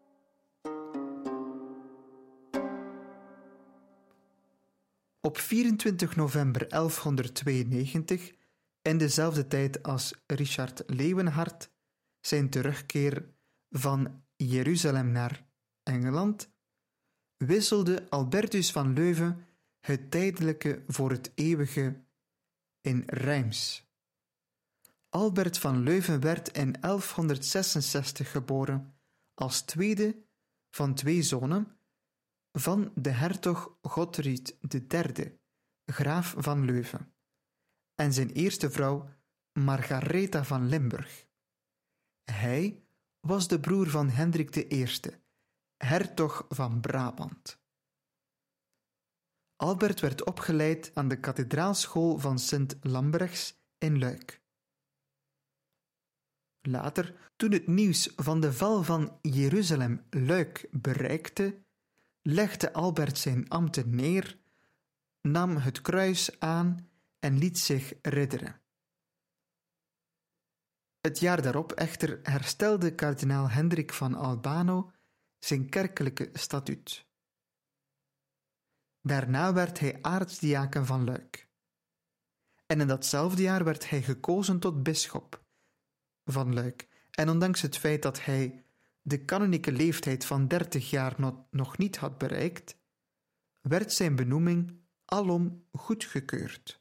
Op 24 november 1192, in dezelfde tijd als Richard Leeuwenhart zijn terugkeer van Jeruzalem naar Engeland, wisselde Albertus van Leuven het tijdelijke voor het eeuwige in Reims. Albert van Leuven werd in 1166 geboren als tweede van 2 zonen van de hertog Godfried III, graaf van Leuven, en zijn eerste vrouw Margaretha van Limburg. Hij was de broer van Hendrik I, hertog van Brabant. Albert werd opgeleid aan de kathedraalschool van Sint Lambrechts in Luik. Later, toen het nieuws van de val van Jeruzalem Luik bereikte, legde Albert zijn ambten neer, nam het kruis aan en liet zich ridderen. Het jaar daarop echter herstelde kardinaal Hendrik van Albano zijn kerkelijke statuut. Daarna werd hij aartsdiaken van Luik. En in datzelfde jaar werd hij gekozen tot bisschop van Luik. En ondanks het feit dat hij de kanonieke leeftijd van 30 jaar nog niet had bereikt, werd zijn benoeming alom goedgekeurd.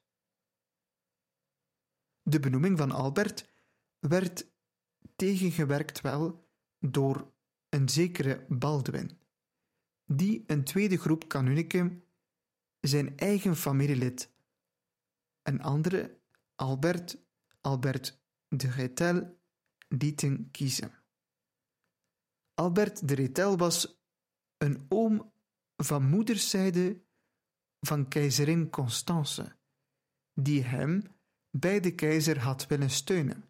De benoeming van Albert werd tegengewerkt wel door een zekere Baldwin, die een tweede groep kanonicum, zijn eigen familielid, een andere Albert de Rethel lieten kiezen. Albert de Rethel was een oom van moederszijde van keizerin Constance, die hem bij de keizer had willen steunen.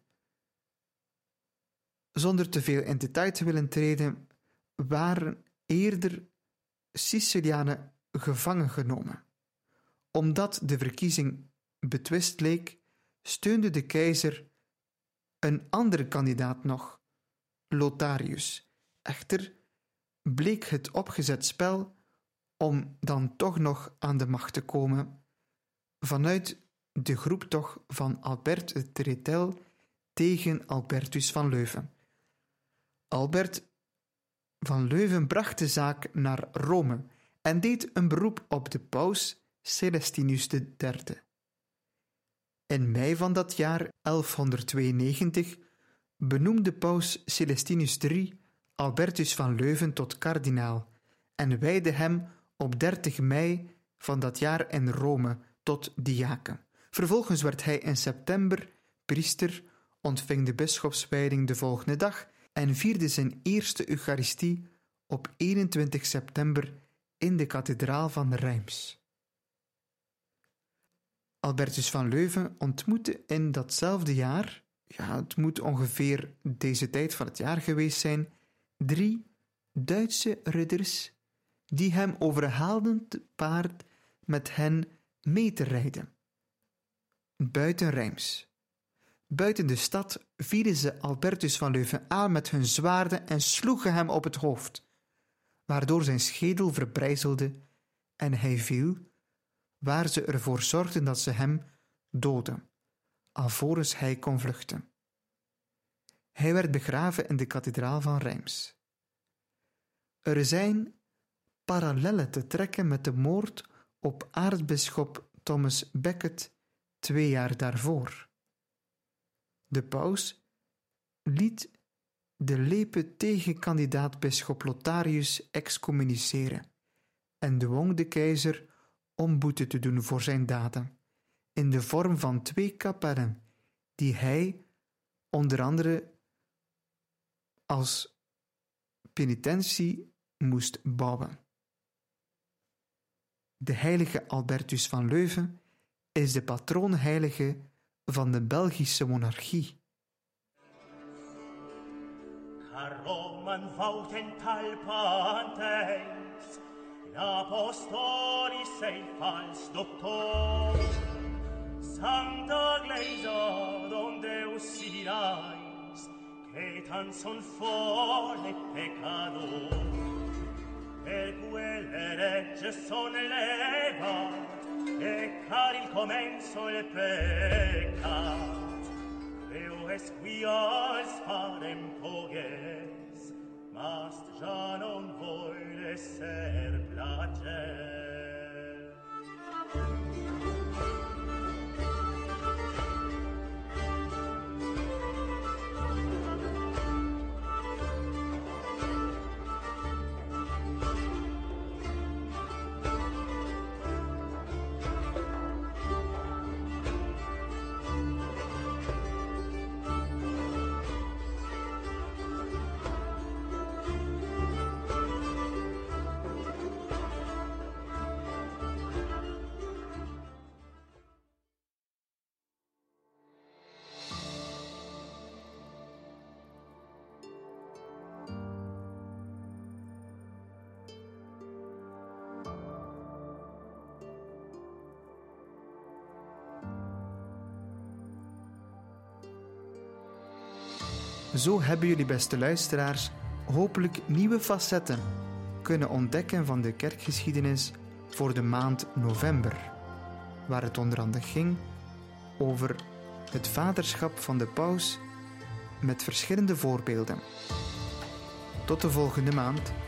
Zonder te veel in detail te willen treden, waren eerder Sicilianen gevangen genomen. Omdat de verkiezing betwist leek, steunde de keizer een andere kandidaat nog, Lotharius. Echter bleek het opgezet spel om dan toch nog aan de macht te komen vanuit de groep toch van Albert de Rethel tegen Albertus van Leuven. Albert van Leuven bracht de zaak naar Rome en deed een beroep op de paus Celestinus III. In mei van dat jaar 1192 benoemde paus Celestinus III Albertus van Leuven tot kardinaal en wijdde hem op 30 mei van dat jaar in Rome tot diaken. Vervolgens werd hij in september priester, ontving de bisschopswijding de volgende dag en vierde zijn eerste Eucharistie op 21 september in de kathedraal van Reims. Albertus van Leuven ontmoette in datzelfde jaar, het moet ongeveer deze tijd van het jaar geweest zijn, 3 Duitse ridders die hem overhaalden te paard met hen mee te rijden. Buiten Reims. Buiten de stad vielen ze Albertus van Leuven aan met hun zwaarden en sloegen hem op het hoofd, waardoor zijn schedel verbrijzelde en hij viel, waar ze ervoor zorgden dat ze hem doodden, alvorens hij kon vluchten. Hij werd begraven in de kathedraal van Reims. Er zijn parallellen te trekken met de moord op aartsbisschop Thomas Becket 2 jaar daarvoor. De paus liet de lepe tegenkandidaat bisschop Lotharius excommuniceren en dwong de keizer om boete te doen voor zijn daden, in de vorm van 2 kapellen, die hij onder andere als penitentie moest bouwen. De heilige Albertus van Leuven is de patroonheilige van de Belgische monarchie. Roman vauten talpantes, in apostolis ei fals doctor, Sancta Gleisa, donde usirais, que tan son fole pecador, per quelle regge son levat, e cari comenzo il peccat, Deo es qui als farem poges, mas ja non voile ser placer. Zo hebben jullie, beste luisteraars, hopelijk nieuwe facetten kunnen ontdekken van de kerkgeschiedenis voor de maand november, waar het onder andere ging over het vaderschap van de paus met verschillende voorbeelden. Tot de volgende maand.